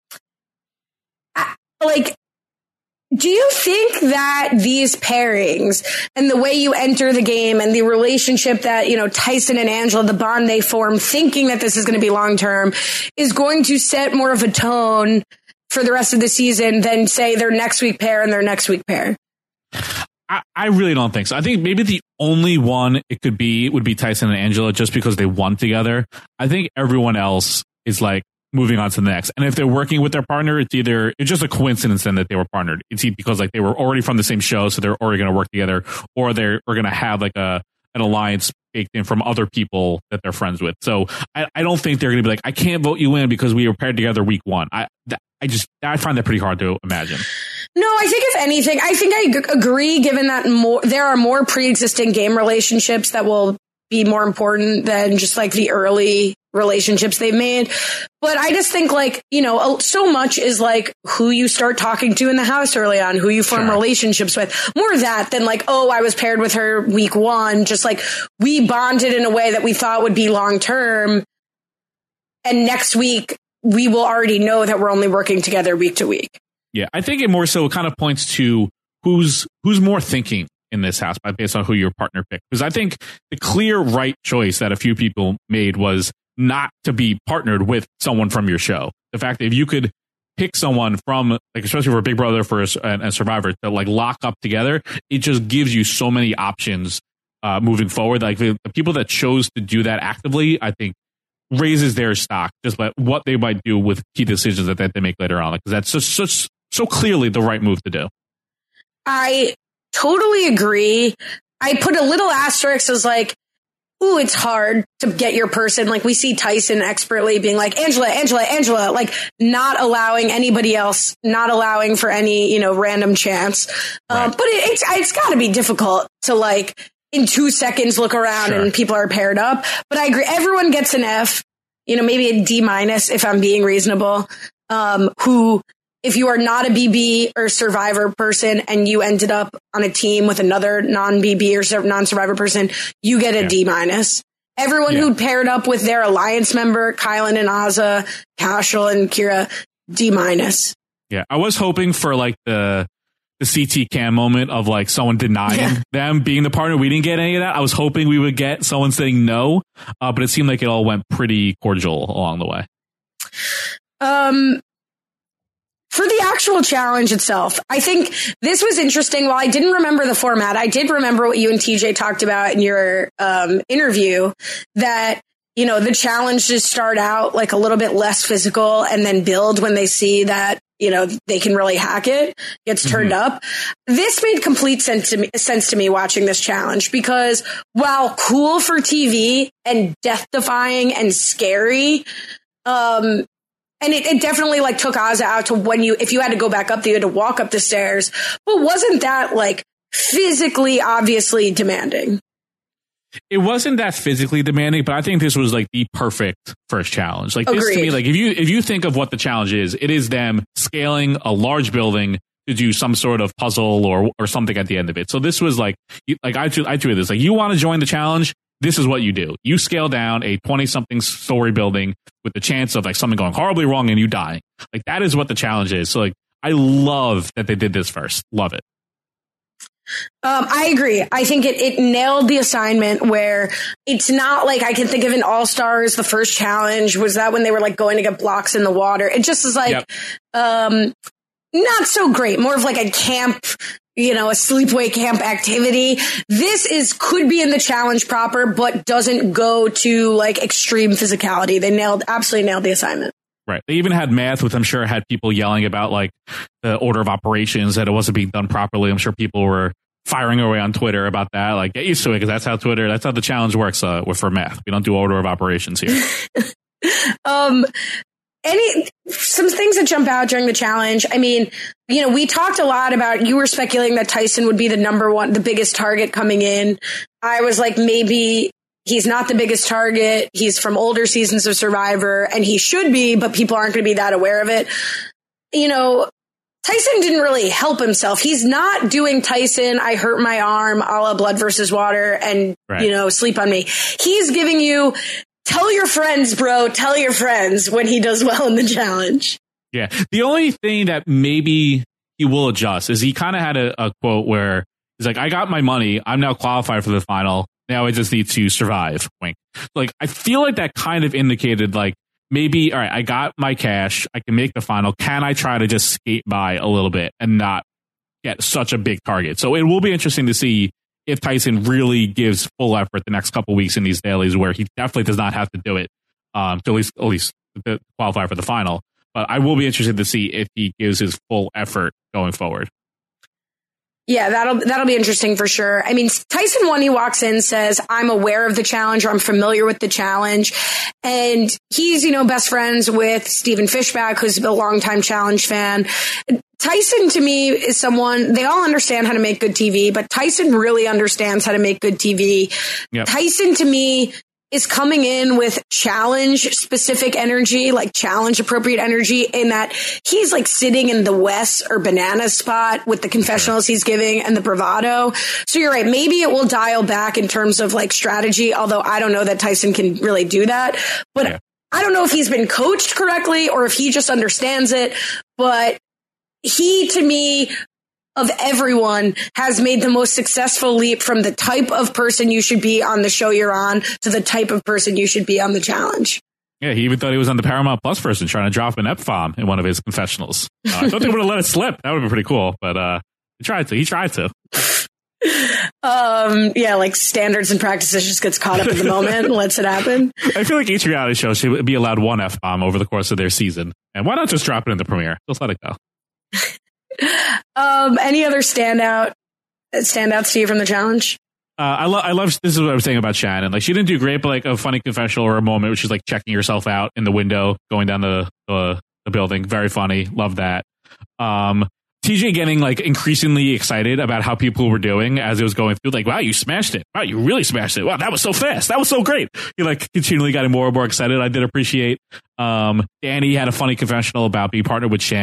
I, like, do you think that these pairings and the way you enter the game and the relationship that, you know, Tyson and Angela, the bond they form, thinking that this is going to be long term, is going to set more of a tone for the rest of the season than, say, their next week pair and their next week pair? I, I really don't think so. I think maybe the only one it could be would be Tyson and Angela just because they won together. I think everyone else is like, moving on to the next. And if they're working with their partner, it's either, it's just a coincidence then that they were partnered. It's because like they were already from the same show, so they're already going to work together, or they're going to have like a, an alliance baked in from other people that they're friends with. So I, I don't think they're going to be like, I can't vote you in because we were paired together week one. I, I just, I find that pretty hard to imagine. No, I think if anything, I think I g- agree given that more, there are more pre-existing game relationships that will be more important than just like the early relationships they've made. But I just think like, you know, so much is like who you start talking to in the house early on, who you form sure. relationships with. More of that than like, oh, I was paired with her week one. Just like we bonded in a way that we thought would be long term. And next week we will already know that we're only working together week to week. Yeah, I think it more so kind of points to who's who's more thinking in this house by based on who your partner picked. Because I think the clear right choice that a few people made was not to be partnered with someone from your show. The fact that if you could pick someone from, like, especially for Big Brother for a, and Survivor, to like lock up together, it just gives you so many options uh, moving forward. Like the, the people that chose to do that actively, I think raises their stock just by what they might do with key decisions that, that they make later on. Like, that's just such so clearly the right move to do. I totally agree. I put a little asterisk as like, ooh, it's hard to get your person. Like we see Tyson expertly being like, Angela, Angela, Angela, like not allowing anybody else, not allowing for any, you know, random chance. Right. Um, but it, it's, it's gotta be difficult to like in two seconds look around sure. and people are paired up. But I agree. Everyone gets an F, you know, maybe a D minus if I'm being reasonable, um, who if you are not a B B or Survivor person and you ended up on a team with another non-B B or non-Survivor person, you get a yeah. D minus. Everyone yeah. who paired up with their alliance member, Kylan and Azah, Cashel and Kira, D minus. Yeah, I was hoping for like the the C T cam moment of like someone denying yeah. them being the partner. We didn't get any of that. I was hoping we would get someone saying no, uh, but it seemed like it all went pretty cordial along the way. Um. For the actual challenge itself, I think this was interesting. While I didn't remember the format, I did remember what you and T J talked about in your um, interview, that, you know, the challenges start out like a little bit less physical and then build when they see that, you know, they can really hack it, gets turned mm-hmm. up. This made complete sense to me, sense to me watching this challenge, because while cool for T V and death-defying and scary, um, and it, it definitely like took Azah out to when you, if you had to go back up, you had to walk up the stairs. But wasn't that like physically, obviously demanding? It wasn't that physically demanding, but I think this was like the perfect first challenge. Like this Agreed. To me, like if you if you think of what the challenge is, it is them scaling a large building to do some sort of puzzle or or something at the end of it. So this was like, like I I tweeted this, like, you want to join the challenge? This is what you do. You scale down a twenty-something story building with the chance of like something going horribly wrong and you dying. Like that is what the challenge is. So like, I love that they did this first. Love it. Um, I agree. I think it, it nailed the assignment where it's not like I can think of in All Stars, the first challenge was that when they were like going to get blocks in the water. It just is like, yep. um, not so great. More of like a camp, you know, a sleepaway camp activity. This is, could be in the challenge proper, but doesn't go to like extreme physicality. They nailed, absolutely nailed the assignment. Right. They even had math, which I'm sure had people yelling about like the order of operations, that it wasn't being done properly. I'm sure people were firing away on Twitter about that. Like, get used to it, because that's how Twitter, that's how the challenge works uh, for math. We don't do order of operations here. um, any, some things that jump out during the challenge. I mean, you know, we talked a lot about, you were speculating that Tyson would be the number one, the biggest target coming in. I was like, maybe he's not the biggest target. He's from older seasons of Survivor, and he should be, but people aren't going to be that aware of it. You know, Tyson didn't really help himself. He's not doing Tyson, I hurt my arm, a la Blood versus Water, and, right. you know, sleep on me. He's giving you, tell your friends, bro, tell your friends, when he does well in the challenge. Yeah. The only thing that maybe he will adjust is he kind of had a, a quote where he's like, I got my money. I'm now qualified for the final. Now I just need to survive. Wink. Like, I feel like that kind of indicated like, maybe, all right, I got my cash. I can make the final. Can I try to just skate by a little bit and not get such a big target? So it will be interesting to see if Tyson really gives full effort the next couple weeks in these dailies, where he definitely does not have to do it um, to at least, at least to qualify for the final. But I will be interested to see if he gives his full effort going forward. Yeah, that'll that'll be interesting for sure. I mean, Tyson, when he walks in, says, I'm aware of the challenge, or I'm familiar with the challenge. And he's, you know, best friends with Stephen Fishback, who's a longtime challenge fan. Tyson, to me, is someone, they all understand how to make good T V, but Tyson really understands how to make good T V. Yep. Tyson, to me, is coming in with challenge specific energy, like challenge appropriate energy, in that he's like sitting in the Wes or Banana spot with the confessionals he's giving and the bravado. So you're right. Maybe it will dial back in terms of like strategy, although I don't know that Tyson can really do that. But yeah. I don't know if he's been coached correctly or if he just understands it. But he, to me, of everyone, has made the most successful leap from the type of person you should be on the show you're on to the type of person you should be on the challenge. Yeah, he even thought he was on the Paramount Plus person trying to drop an F-bomb in one of his confessionals. Uh, I thought they would have let it slip. That would have been pretty cool, but uh, he tried to. He tried to. Um, yeah, like standards and practices just gets caught up in the moment and lets it happen. I feel like each reality show should be allowed one F-bomb over the course of their season. And why not just drop it in the premiere? Just let it go. Um, any other standout standouts to you from the challenge? Uh, I love, I love, this is what I was saying about Shannon. Like, she didn't do great, but like a funny confessional or a moment where she's like checking herself out in the window, going down the, the, the building. Very funny. Love that. Um, T J getting like increasingly excited about how people were doing as it was going through. Like, wow, you smashed it. Wow, you really smashed it. Wow, that was so fast. That was so great. He like continually got more and more excited. I did appreciate. Um, Danny had a funny confessional about being partnered with Shan.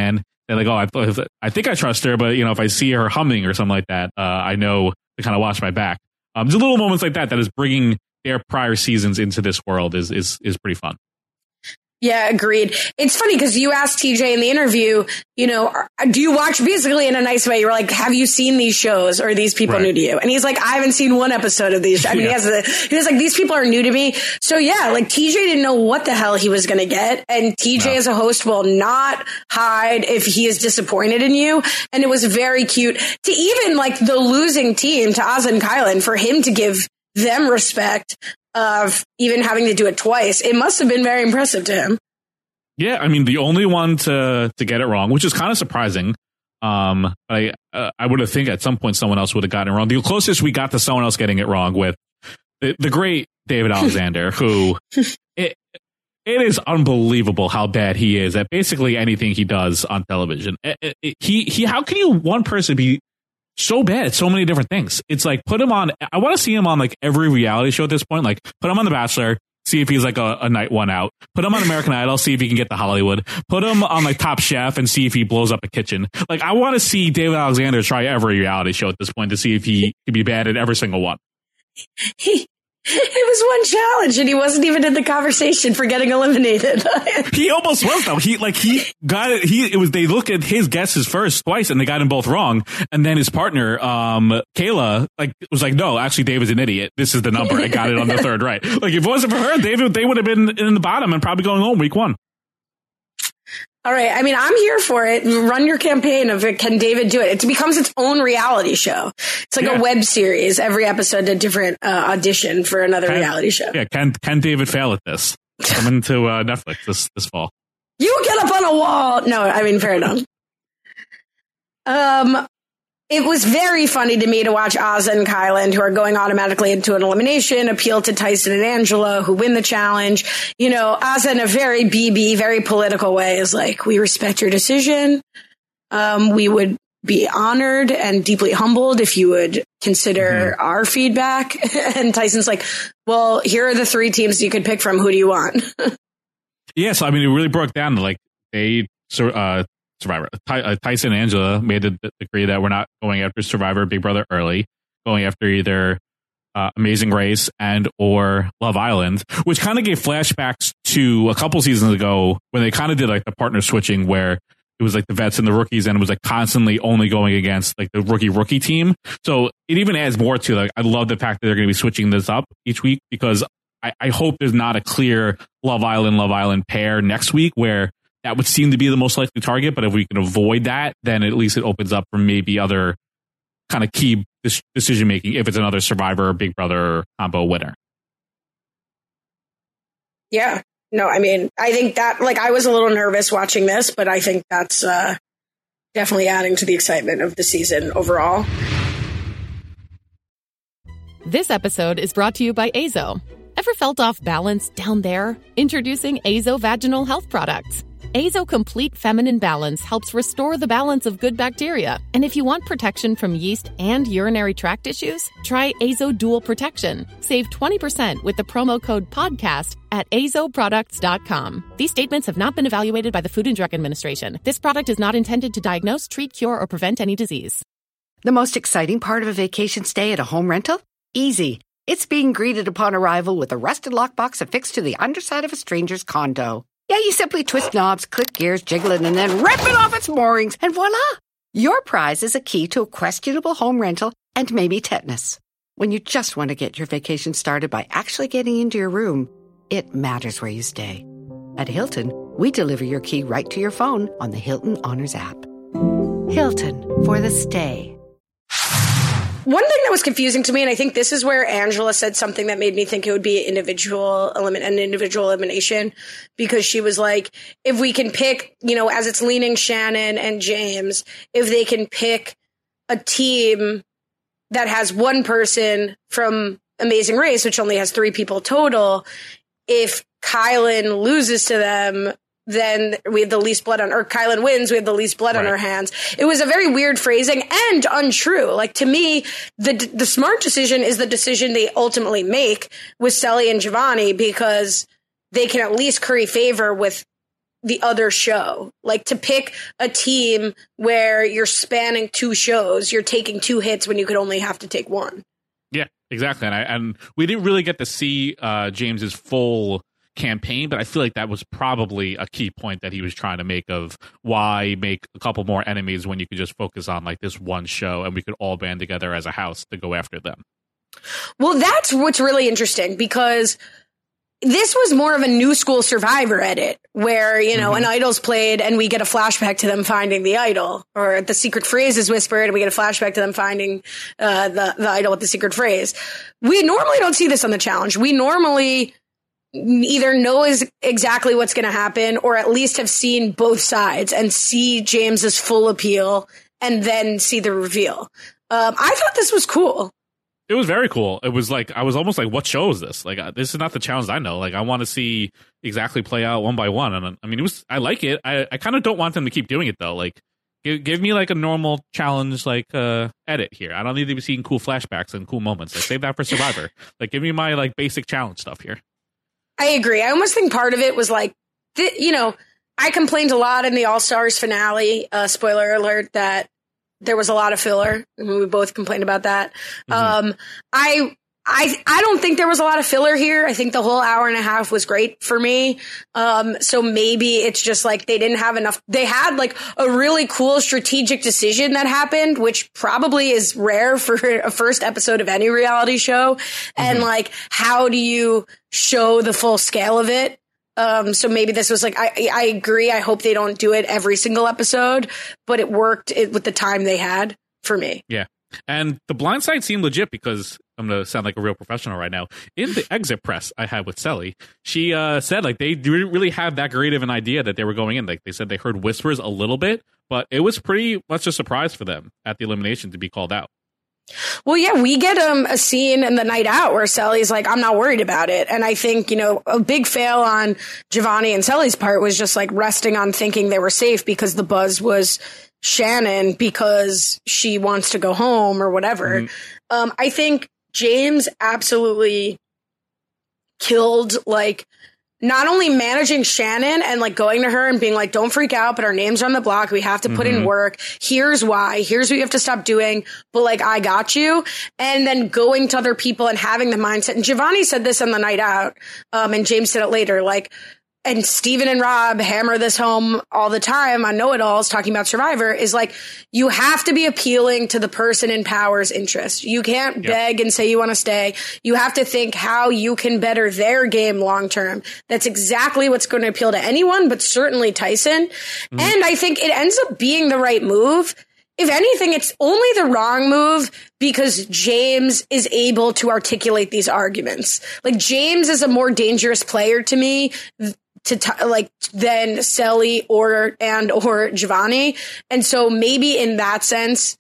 they're like, oh, I, I think I trust her, but you know, if I see her humming or something like that, uh, I know to kind of watch my back. Um, just little moments like that that is bringing their prior seasons into this world is is is pretty fun. Yeah, agreed. It's funny because you asked T J in the interview, you know, do you watch, basically in a nice way, you were like, have you seen these shows or are these people right. new to you? And he's like, I haven't seen one episode of these. I mean, yeah. he has a, he was like, these people are new to me. So yeah, like T J didn't know what the hell he was going to get. And T J no. as a host will not hide if he is disappointed in you. And it was very cute to even like the losing team, to Azah and Kylan, for him to give them respect of even having to do it twice. It must have been very impressive to him. Yeah, I mean, the only one to to get it wrong, which is kind of surprising. Um, I uh, I would have think at some point someone else would have gotten it wrong. The closest we got to someone else getting it wrong with the, the great David Alexander, who it it is unbelievable how bad he is at basically anything he does on television. It, it, it, he he, how can you one person be so bad at so many different things? It's like, put him on, I want to see him on like every reality show at this point. Like, put him on The Bachelor, see if he's like a, a night one out. Put him on American Idol, see if he can get to Hollywood. Put him on like Top Chef and see if he blows up a kitchen. Like, I want to see David Alexander try every reality show at this point to see if he can be bad at every single one. He, it was one challenge and he wasn't even in the conversation for getting eliminated. He almost was though. He like he got it. He it was they looked at his guesses first twice and they got him both wrong. And then his partner, um, Kayla, like was like, no, actually, David's an idiot. This is the number. I got it on the third right. Like, if it wasn't for her, David, they would have been in the bottom and probably going home week one. All right. I mean, I'm here for it. Run your campaign of it. Can David do it? It becomes its own reality show. It's like yeah. a web series. Every episode, a different uh, audition for another can, reality show. Yeah. Can Can David fail at this? Coming to uh, Netflix this this fall. You get up on a wall. No, I mean, fair enough. Um, it was very funny to me to watch Azah and Kylan, who are going automatically into an elimination, appeal to Tyson and Angela, who win the challenge. You know, Azah, in a very B B, very political way, is like, we respect your decision. Um, we would be honored and deeply humbled if you would consider mm-hmm. our feedback. And Tyson's like, well, here are the three teams you could pick from. Who do you want? Yeah, so I mean, it really broke down to like they uh, Survivor. Ty, uh, Tyson and Angela made the decree that we're not going after Survivor, Big Brother early, going after either uh, Amazing Race and or Love Island, which kind of gave flashbacks to a couple seasons ago when they kind of did like the partner switching where it was like the vets and the rookies and it was like constantly only going against like the rookie rookie team. So it even adds more to like, I love the fact that they're going to be switching this up each week because I, I hope there's not a clear Love Island, Love Island pair next week where that would seem to be the most likely target. But if we can avoid that, then at least it opens up for maybe other kind of key decision making if it's another Survivor or Big Brother combo winner. Yeah. No, I mean, I think that, like, I was a little nervous watching this, but I think that's uh, definitely adding to the excitement of the season overall. This episode is brought to you by Azo. Ever felt off balance down there? Introducing Azo Vaginal Health Products. Azo Complete Feminine Balance helps restore the balance of good bacteria. And if you want protection from yeast and urinary tract issues, try Azo Dual Protection. Save twenty percent with the promo code PODCAST at azo products dot com. These statements have not been evaluated by the Food and Drug Administration. This product is not intended to diagnose, treat, cure, or prevent any disease. The most exciting part of a vacation stay at a home rental? Easy. It's being greeted upon arrival with a rusted lockbox affixed to the underside of a stranger's condo. Yeah, you simply twist knobs, click gears, jiggle it, and then rip it off its moorings, and voila! Your prize is a key to a questionable home rental and maybe tetanus. When you just want to get your vacation started by actually getting into your room, it matters where you stay. At Hilton, we deliver your key right to your phone on the Hilton Honors app. Hilton, for the stay. One thing that was confusing to me, and I think this is where Angela said something that made me think it would be individual element, an individual elimination, because she was like, if we can pick, you know, as it's leaning Shannon and James, if they can pick a team that has one person from Amazing Race, which only has three people total, if Kylan loses to them, then we have the least blood on, or Kylan wins, we have the least blood right. on our hands. It was a very weird phrasing and untrue. Like, to me, the the smart decision is the decision they ultimately make with Selly and Giovanni, because they can at least curry favor with the other show. Like, to pick a team where you're spanning two shows, you're taking two hits when you could only have to take one. Yeah, exactly. And, I, and we didn't really get to see uh, James's full campaign, but I feel like that was probably a key point that he was trying to make of why make a couple more enemies when you could just focus on like this one show and we could all band together as a house to go after them. Well, that's what's really interesting, because this was more of a new school Survivor edit where, you know, mm-hmm. an idol's played and we get a flashback to them finding the idol, or the secret phrase is whispered and we get a flashback to them finding uh, the, the idol with the secret phrase. We normally don't see this on the challenge. We normally either know is exactly what's going to happen, or at least have seen both sides and see James's full appeal and then see the reveal. Um, I thought this was cool. It was very cool. It was like, I was almost like, what show is this? Like, uh, this is not the challenge I know. Like, I want to see exactly play out one by one. And I mean, it was, I like it. I, I kind of don't want them to keep doing it though. Like, give, give me like a normal challenge, like, uh, edit here. I don't need to be seeing cool flashbacks and cool moments. Like, save that for Survivor. Like, give me my like basic challenge stuff here. I agree. I almost think part of it was like, th- you know, I complained a lot in the All-Stars finale, uh, spoiler alert, that there was a lot of filler. I mean, we both complained about that. Mm-hmm. Um, I, I, I don't think there was a lot of filler here. I think the whole hour and a half was great for me. Um, so maybe it's just like they didn't have enough. They had like a really cool strategic decision that happened, which probably is rare for a first episode of any reality show. Mm-hmm. And like, how do you show the full scale of it? Um, so maybe this was like, I, I agree. I hope they don't do it every single episode, but it worked it, with the time they had for me. Yeah. And the blind side seemed legit, because I'm going to sound like a real professional right now. In the exit press I had with Selly, she uh, said like they didn't really have that great of an idea that they were going in. Like, they said they heard whispers a little bit, but it was pretty much a surprise for them at the elimination to be called out. Well, yeah, we get um, a scene in the night out where Selly's like, I'm not worried about it. And I think, you know, a big fail on Giovanni and Selly's part was just like resting on thinking they were safe because the buzz was Shannon because she wants to go home or whatever. Mm-hmm. Um, I think James absolutely killed, like, not only managing Shannon and like going to her and being like, don't freak out, but our names are on the block. We have to put mm-hmm. in work. Here's why. Here's what you have to stop doing. But like, I got you. And then going to other people and having the mindset. And Giovanni said this on the night out. Um, and James said it later, like, and Steven and Rob hammer this home all the time on Know-It-Alls talking about Survivor, is like, you have to be appealing to the person in power's interest. You can't yep. beg and say you want to stay. You have to think how you can better their game long term. That's exactly what's going to appeal to anyone, but certainly Tyson. Mm-hmm. And I think it ends up being the right move. If anything, it's only the wrong move because James is able to articulate these arguments. Like, James is a more dangerous player to me to t- like than Selly or and or Giovanni. And so maybe in that sense,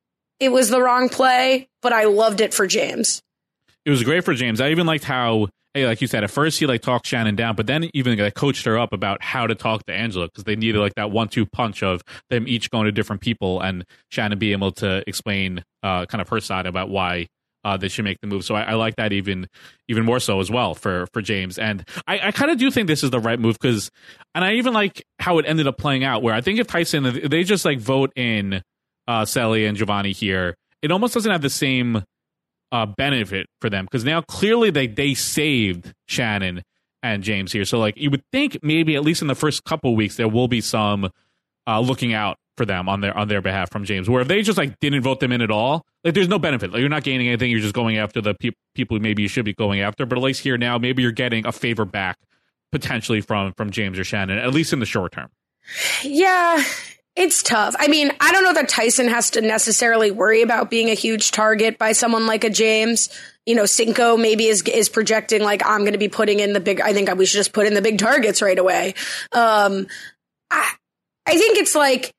it was the wrong play, but I loved it for James. It was great for James. I even liked how, hey, like you said, at first he like talked Shannon down, but then even like coached her up about how to talk to Angela, because they needed like that one two punch of them each going to different people and Shannon being able to explain uh, kind of her side about why Uh, they should make the move. So I, I like that even even more so as well for, for James. And I, I kind of do think this is the right move, because, and I even like how it ended up playing out, where I think if Tyson, if they just like vote in uh, Selly and Giovanni here, it almost doesn't have the same uh, benefit for them, because now clearly they, they saved Shannon and James here. So like you would think maybe at least in the first couple of weeks there will be some uh, looking out for them on their on their behalf from James, where if they just like didn't vote them in at all, like there's no benefit. Like, you're not gaining anything. You're just going after the pe- people who maybe you should be going after. But at least here now, maybe you're getting a favor back potentially from from James or Shannon, at least in the short term. Yeah, it's tough. I mean, I don't know that Tyson has to necessarily worry about being a huge target by someone like a James. You know, Cinco maybe is is projecting like, I'm going to be putting in the big, I think we should just put in the big targets right away. Um, I, I think it's like,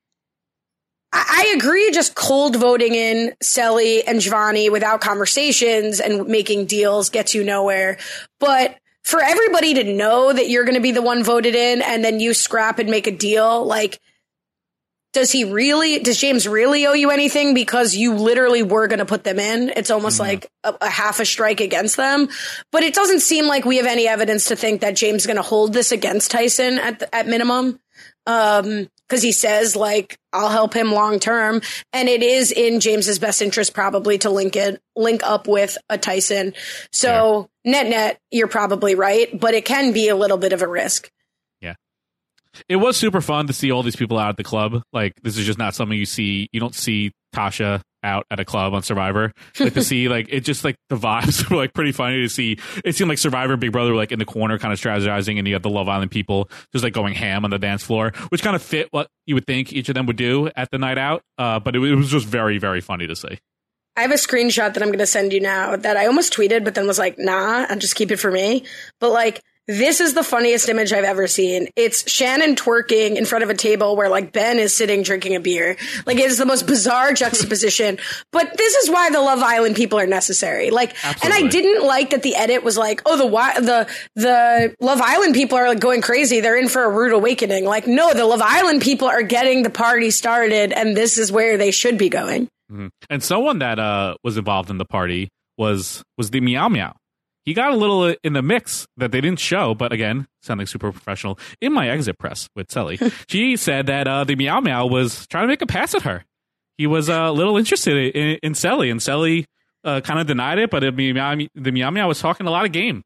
I agree, just cold voting in Selly and Giovanni without conversations and making deals gets you nowhere. But for everybody to know that you're going to be the one voted in and then you scrap and make a deal, like, does he really, does James really owe you anything because you literally were going to put them in? It's almost mm-hmm. like a, a half a strike against them. But it doesn't seem like we have any evidence to think that James is going to hold this against Tyson at the, at minimum. Um, because he says, like, I'll help him long term. And it is in James's best interest probably to link it, link up with a Tyson. So yeah. net net, you're probably right, but it can be a little bit of a risk. Yeah. It was super fun to see all these people out at the club. Like, this is just not something you see. You don't see Tasha out at a club on Survivor. Like, to see, like, it just, like, the vibes were, like, pretty funny to see. It seemed like Survivor and Big Brother were, like, in the corner kind of strategizing, and you had the Love Island people just, like, going ham on the dance floor, which kind of fit what you would think each of them would do at the night out. Uh, but it, it was just very, very funny to see. I have a screenshot that I'm going to send you now that I almost tweeted, but then was like, nah, I'll just keep it for me. But, like, this is the funniest image I've ever seen. It's Shannon twerking in front of a table where, like, Ben is sitting drinking a beer. Like, it is the most bizarre juxtaposition. But this is why the Love Island people are necessary. Like, Absolutely. And I didn't like that the edit was like, oh, the the the Love Island people are, like, going crazy. They're in for a rude awakening. Like, no, the Love Island people are getting the party started, and this is where they should be going. Mm-hmm. And someone that uh, was involved in the party was was the Meow Meow. He got a little in the mix that they didn't show, but again, sounding super professional. In my exit press with Selly, she said that uh, the Meow Meow was trying to make a pass at her. He was uh, a little interested in, in Selly, and Selly uh, kind of denied it, but the Meow, the Meow Meow was talking a lot of game.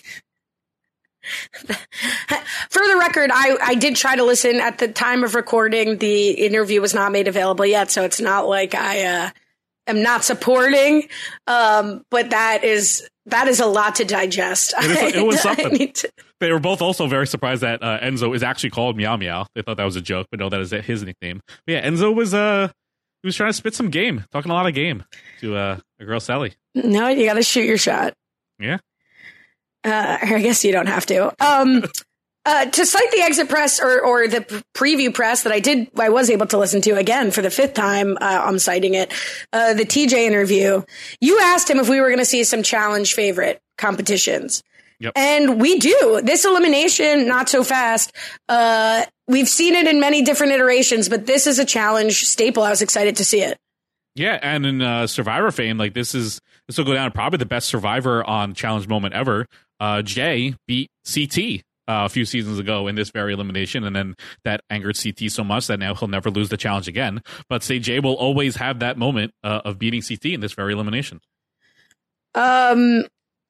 For the record, I, I did try to listen at the time of recording. The interview was not made available yet, so it's not like I uh, am not supporting, um, but that is... That is a lot to digest. It, is, it was something. To... They were both also very surprised that uh, Enzo is actually called Meow Meow. They thought that was a joke, but no, that is his nickname. But yeah, Enzo was uh, he was trying to spit some game, talking a lot of game to uh, a girl Sally. No, you got to shoot your shot. Yeah. Uh, I guess you don't have to. Um, uh, to cite the exit press or, or the preview press that I did, I was able to listen to again for the fifth time. Uh, I'm citing it. Uh, the T J interview. You asked him if we were going to see some challenge favorite competitions. Yep. And we do. This elimination, not so fast. Uh, we've seen it in many different iterations, but this is a challenge staple. I was excited to see it. Yeah, and in uh, Survivor fame, like this is this will go down probably the best Survivor on challenge moment ever. Uh, Jay beat C T. Uh, a few seasons ago in this very elimination, and then that angered C T so much that now he'll never lose the challenge again. But say Jay will always have that moment uh, of beating C T in this very elimination. Um,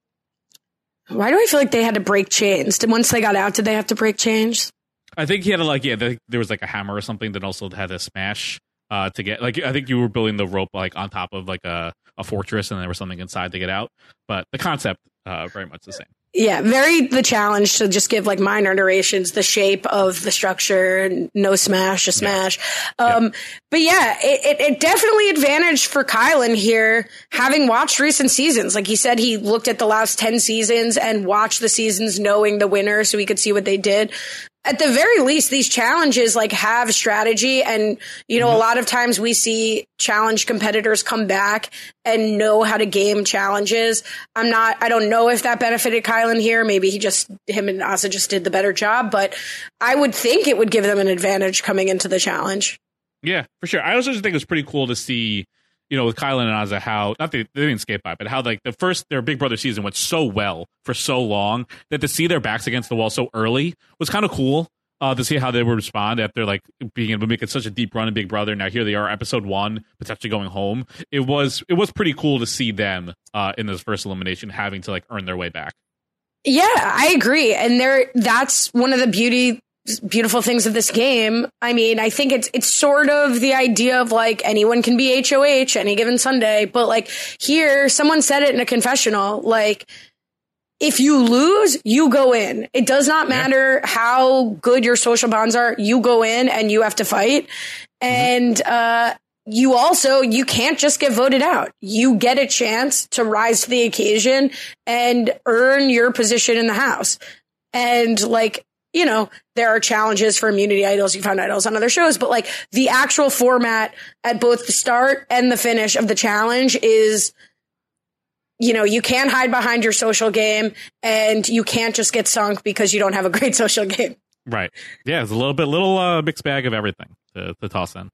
why do I feel like they had to break chains? Did once they got out, did they have to break chains? I think he had to like yeah, the, there was like a hammer or something that also had a smash uh, to get like I think you were building the rope like on top of like a, a fortress, and there was something inside to get out. But the concept uh, very much the same. Yeah, very the challenge to just give like minor iterations, the shape of the structure, no smash, a smash. Yeah. Um, yeah. But yeah, it, it, it definitely advantage for Kylan here, having watched recent seasons. Like he said, he looked at the last ten seasons and watched the seasons knowing the winner so he could see what they did. At the very least, these challenges like have strategy, and you know, mm-hmm. a lot of times we see challenge competitors come back and know how to game challenges. I'm not, I don't know if that benefited Kylan here. Maybe he just, him and Asa just did the better job, but I would think it would give them an advantage coming into the challenge. Yeah, for sure. I also just think it was pretty cool to see, you know, with Kylan and Asa, how, not they, they didn't skate by, but how like the first, their Big Brother season went so well for so long that to see their backs against the wall so early was kind of cool. Uh, to see how they would respond after like being able to make it such a deep run in Big Brother. Now here they are, episode one, potentially going home. It was it was pretty cool to see them uh, in this first elimination having to like earn their way back. Yeah, I agree, and there that's one of the beauty beautiful things of this game. I mean, I think it's it's sort of the idea of like anyone can be H O H any given Sunday, but like here, someone said it in a confessional, like. If you lose, you go in. It does not matter yeah. how good your social bonds are. You go in and you have to fight. And mm-hmm. uh, you also, you can't just get voted out. You get a chance to rise to the occasion and earn your position in the house. And like, you know, there are challenges for immunity idols. You found idols on other shows, but like the actual format at both the start and the finish of the challenge is, you know, you can't hide behind your social game, and you can't just get sunk because you don't have a great social game. Right. Yeah, it's a little bit, little uh, mixed bag of everything. to, to toss in.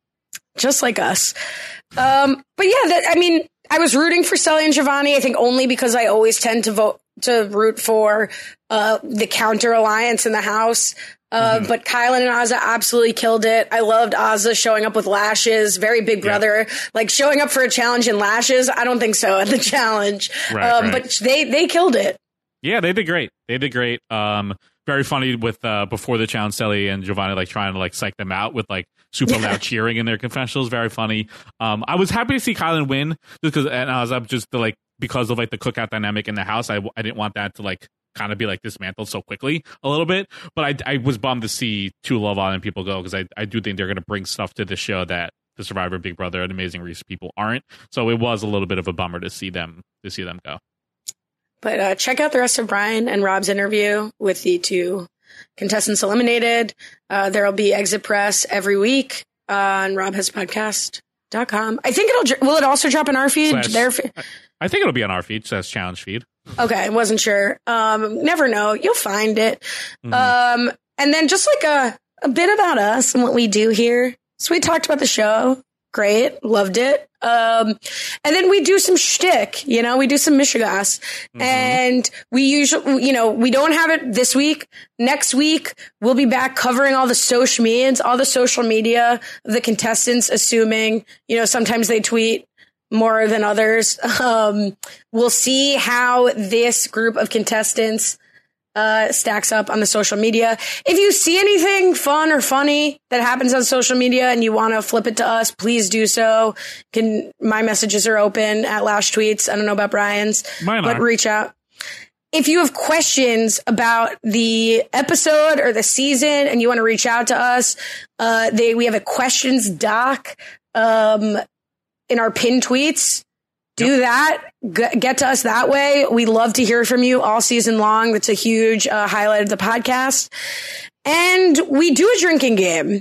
Just like us. Um, but yeah, that, I mean, I was rooting for Sully and Giovanni, I think only because I always tend to vote to root for uh, the counter alliance in the house. Uh, mm-hmm. But Kylan and Azah absolutely killed it. I loved Azah showing up with lashes, very Big Brother, yeah. like showing up for a challenge in lashes. I don't think so at the challenge, right, um, right. but they they killed it. Yeah, they did great. They did great. Um, very funny with uh, before the challenge, Sully and Giovanni like trying to like psych them out with like super loud cheering in their confessionals. Very funny. Um, I was happy to see Kylan win just because, and I was up just to, like because of like the cookout dynamic in the house. I I didn't want that to like kind of be like dismantled so quickly a little bit, but I, I was bummed to see two Love Island people go because I, I do think they're going to bring stuff to the show that the Survivor, Big Brother, and Amazing Race people aren't. So it was a little bit of a bummer to see them to see them go. But uh, check out the rest of Brian and Rob's interview with the two contestants eliminated. Uh, there'll be exit press every week on rob has podcast dot com. I think it'll will it also drop in our feed? Slash, Their fe- I think it'll be on our feed, says challenge feed. Okay, I wasn't sure. Um, never know. You'll find it. Mm-hmm. Um, and then just like a, a bit about us and what we do here. So we talked about the show. Great. Loved it. Um, and then we do some shtick, you know, we do some Michigas mm-hmm. and we usually, you know, we don't have it this week. Next week, we'll be back covering all the social medias, all the social media of the contestants, assuming, you know, sometimes they tweet more than others. Um, we'll see how this group of contestants uh, stacks up on the social media. If you see anything fun or funny that happens on social media and you want to flip it to us, please do so. Can my messages are open at Lash Tweets. I don't know about Brian's, Mine but are. reach out. If you have questions about the episode or the season and you want to reach out to us, uh, they we have a questions doc. Um, in our pinned tweets, do yep. that, G- get to us that way. We love to hear from you all season long. That's a huge uh, highlight of the podcast. And we do a drinking game,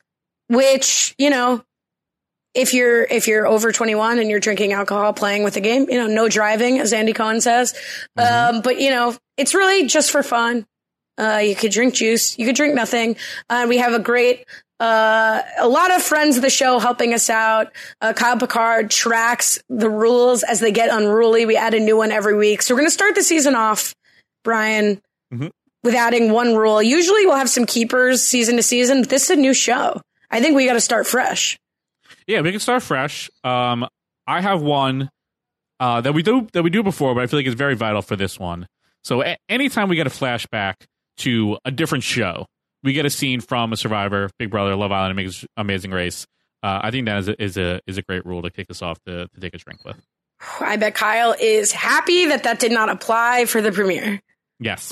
which, you know, if you're, if you're over twenty-one and you're drinking alcohol playing with the game, you know, no driving, as Andy Cohen says. Mm-hmm. Um, but you know, it's really just for fun. Uh, you could drink juice. You could drink nothing. Uh, we have a great, Uh, a lot of friends of the show helping us out. Uh, Kyle Picard tracks the rules as they get unruly. We add a new one every week. So we're going to start the season off, Brian, mm-hmm. with adding one rule. Usually we'll have some keepers season to season, but this is a new show. I think we got to start fresh. Yeah, we can start fresh. Um, I have one, uh, that we do, that we do before, but I feel like it's very vital for this one. So a- anytime we get a flashback to a different show, we get a scene from a Survivor, Big Brother, Love Island, Amazing, Amazing Race. Uh, I think that is a, is a is a great rule to kick us off to, to take a drink with. I bet Kyle is happy that that did not apply for the premiere. Yes.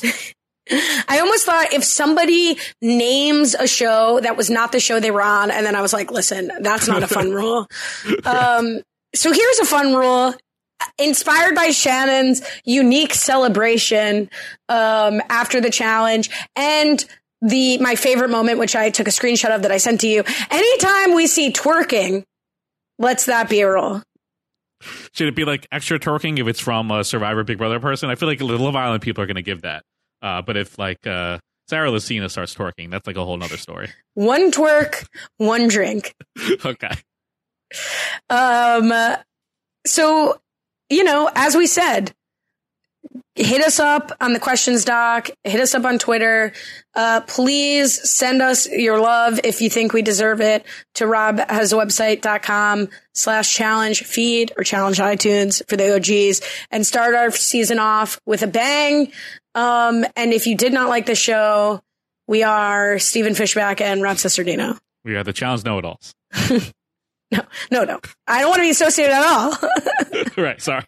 I almost thought if somebody names a show that was not the show they were on, and then I was like, listen, that's not a fun rule. Um, so here's a fun rule. Inspired by Shannon's unique celebration um, after the challenge and The my favorite moment, which I took a screenshot of that I sent to you. Anytime we see twerking, let's that be a rule. Should it be like extra twerking if it's from a Survivor Big Brother person? I feel like the Love Island people are going to give that. Uh, but if like uh, Sarah Lucina starts twerking, that's like a whole nother story. One twerk, one drink. Okay. Um. So, you know, as we said, hit us up on the questions doc, hit us up on Twitter. Uh, please send us your love if you think we deserve it to robhasawebsite.com slash challenge feed or challenge iTunes for the O Gs and start our season off with a bang. Um, and if you did not like the show, we are Stephen Fishback and Rob Cesternino. We are the challenge know-it-alls. no, no, no. I don't want to be associated at all. Right. Sorry.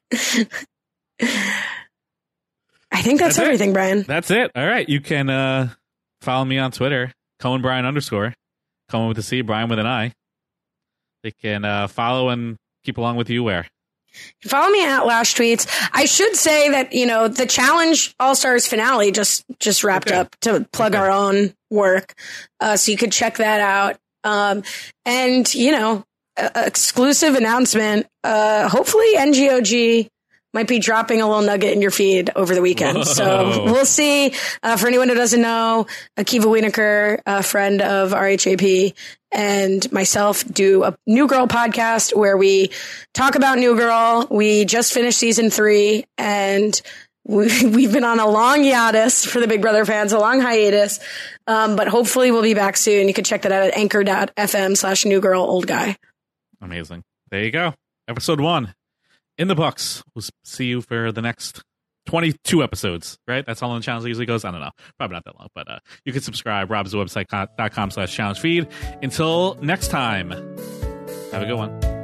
I think that's, that's everything, it. Brian. That's it. All right. You can uh, follow me on Twitter, Cohen Brian underscore, Cohen with a C, Brian with an I. They can uh, follow and keep along with you where? Follow me at Lash Tweets. I should say that, you know, the Challenge All-Stars finale just, just wrapped okay. up to plug okay. our own work. Uh, so you could check that out. Um, and, you know, uh, exclusive announcement. Uh, hopefully N G O G might be dropping a little nugget in your feed over the weekend. Whoa. So we'll see. Uh, for anyone who doesn't know, Akiva Wienerker, a friend of R H A P and myself do a New Girl podcast where we talk about New Girl. We just finished season three, and we, we've been on a long hiatus for the Big Brother fans, a long hiatus. Um, but hopefully we'll be back soon. You can check that out at anchor.fm slash New Girl Old Guy. Amazing. There you go. Episode one in the books. We'll see you for the next twenty-two episodes, right? That's how long the challenge usually goes. I don't know. Probably not that long, but uh, you can subscribe. Rob's website dot com slash challenge feed. Until next time, have a good one.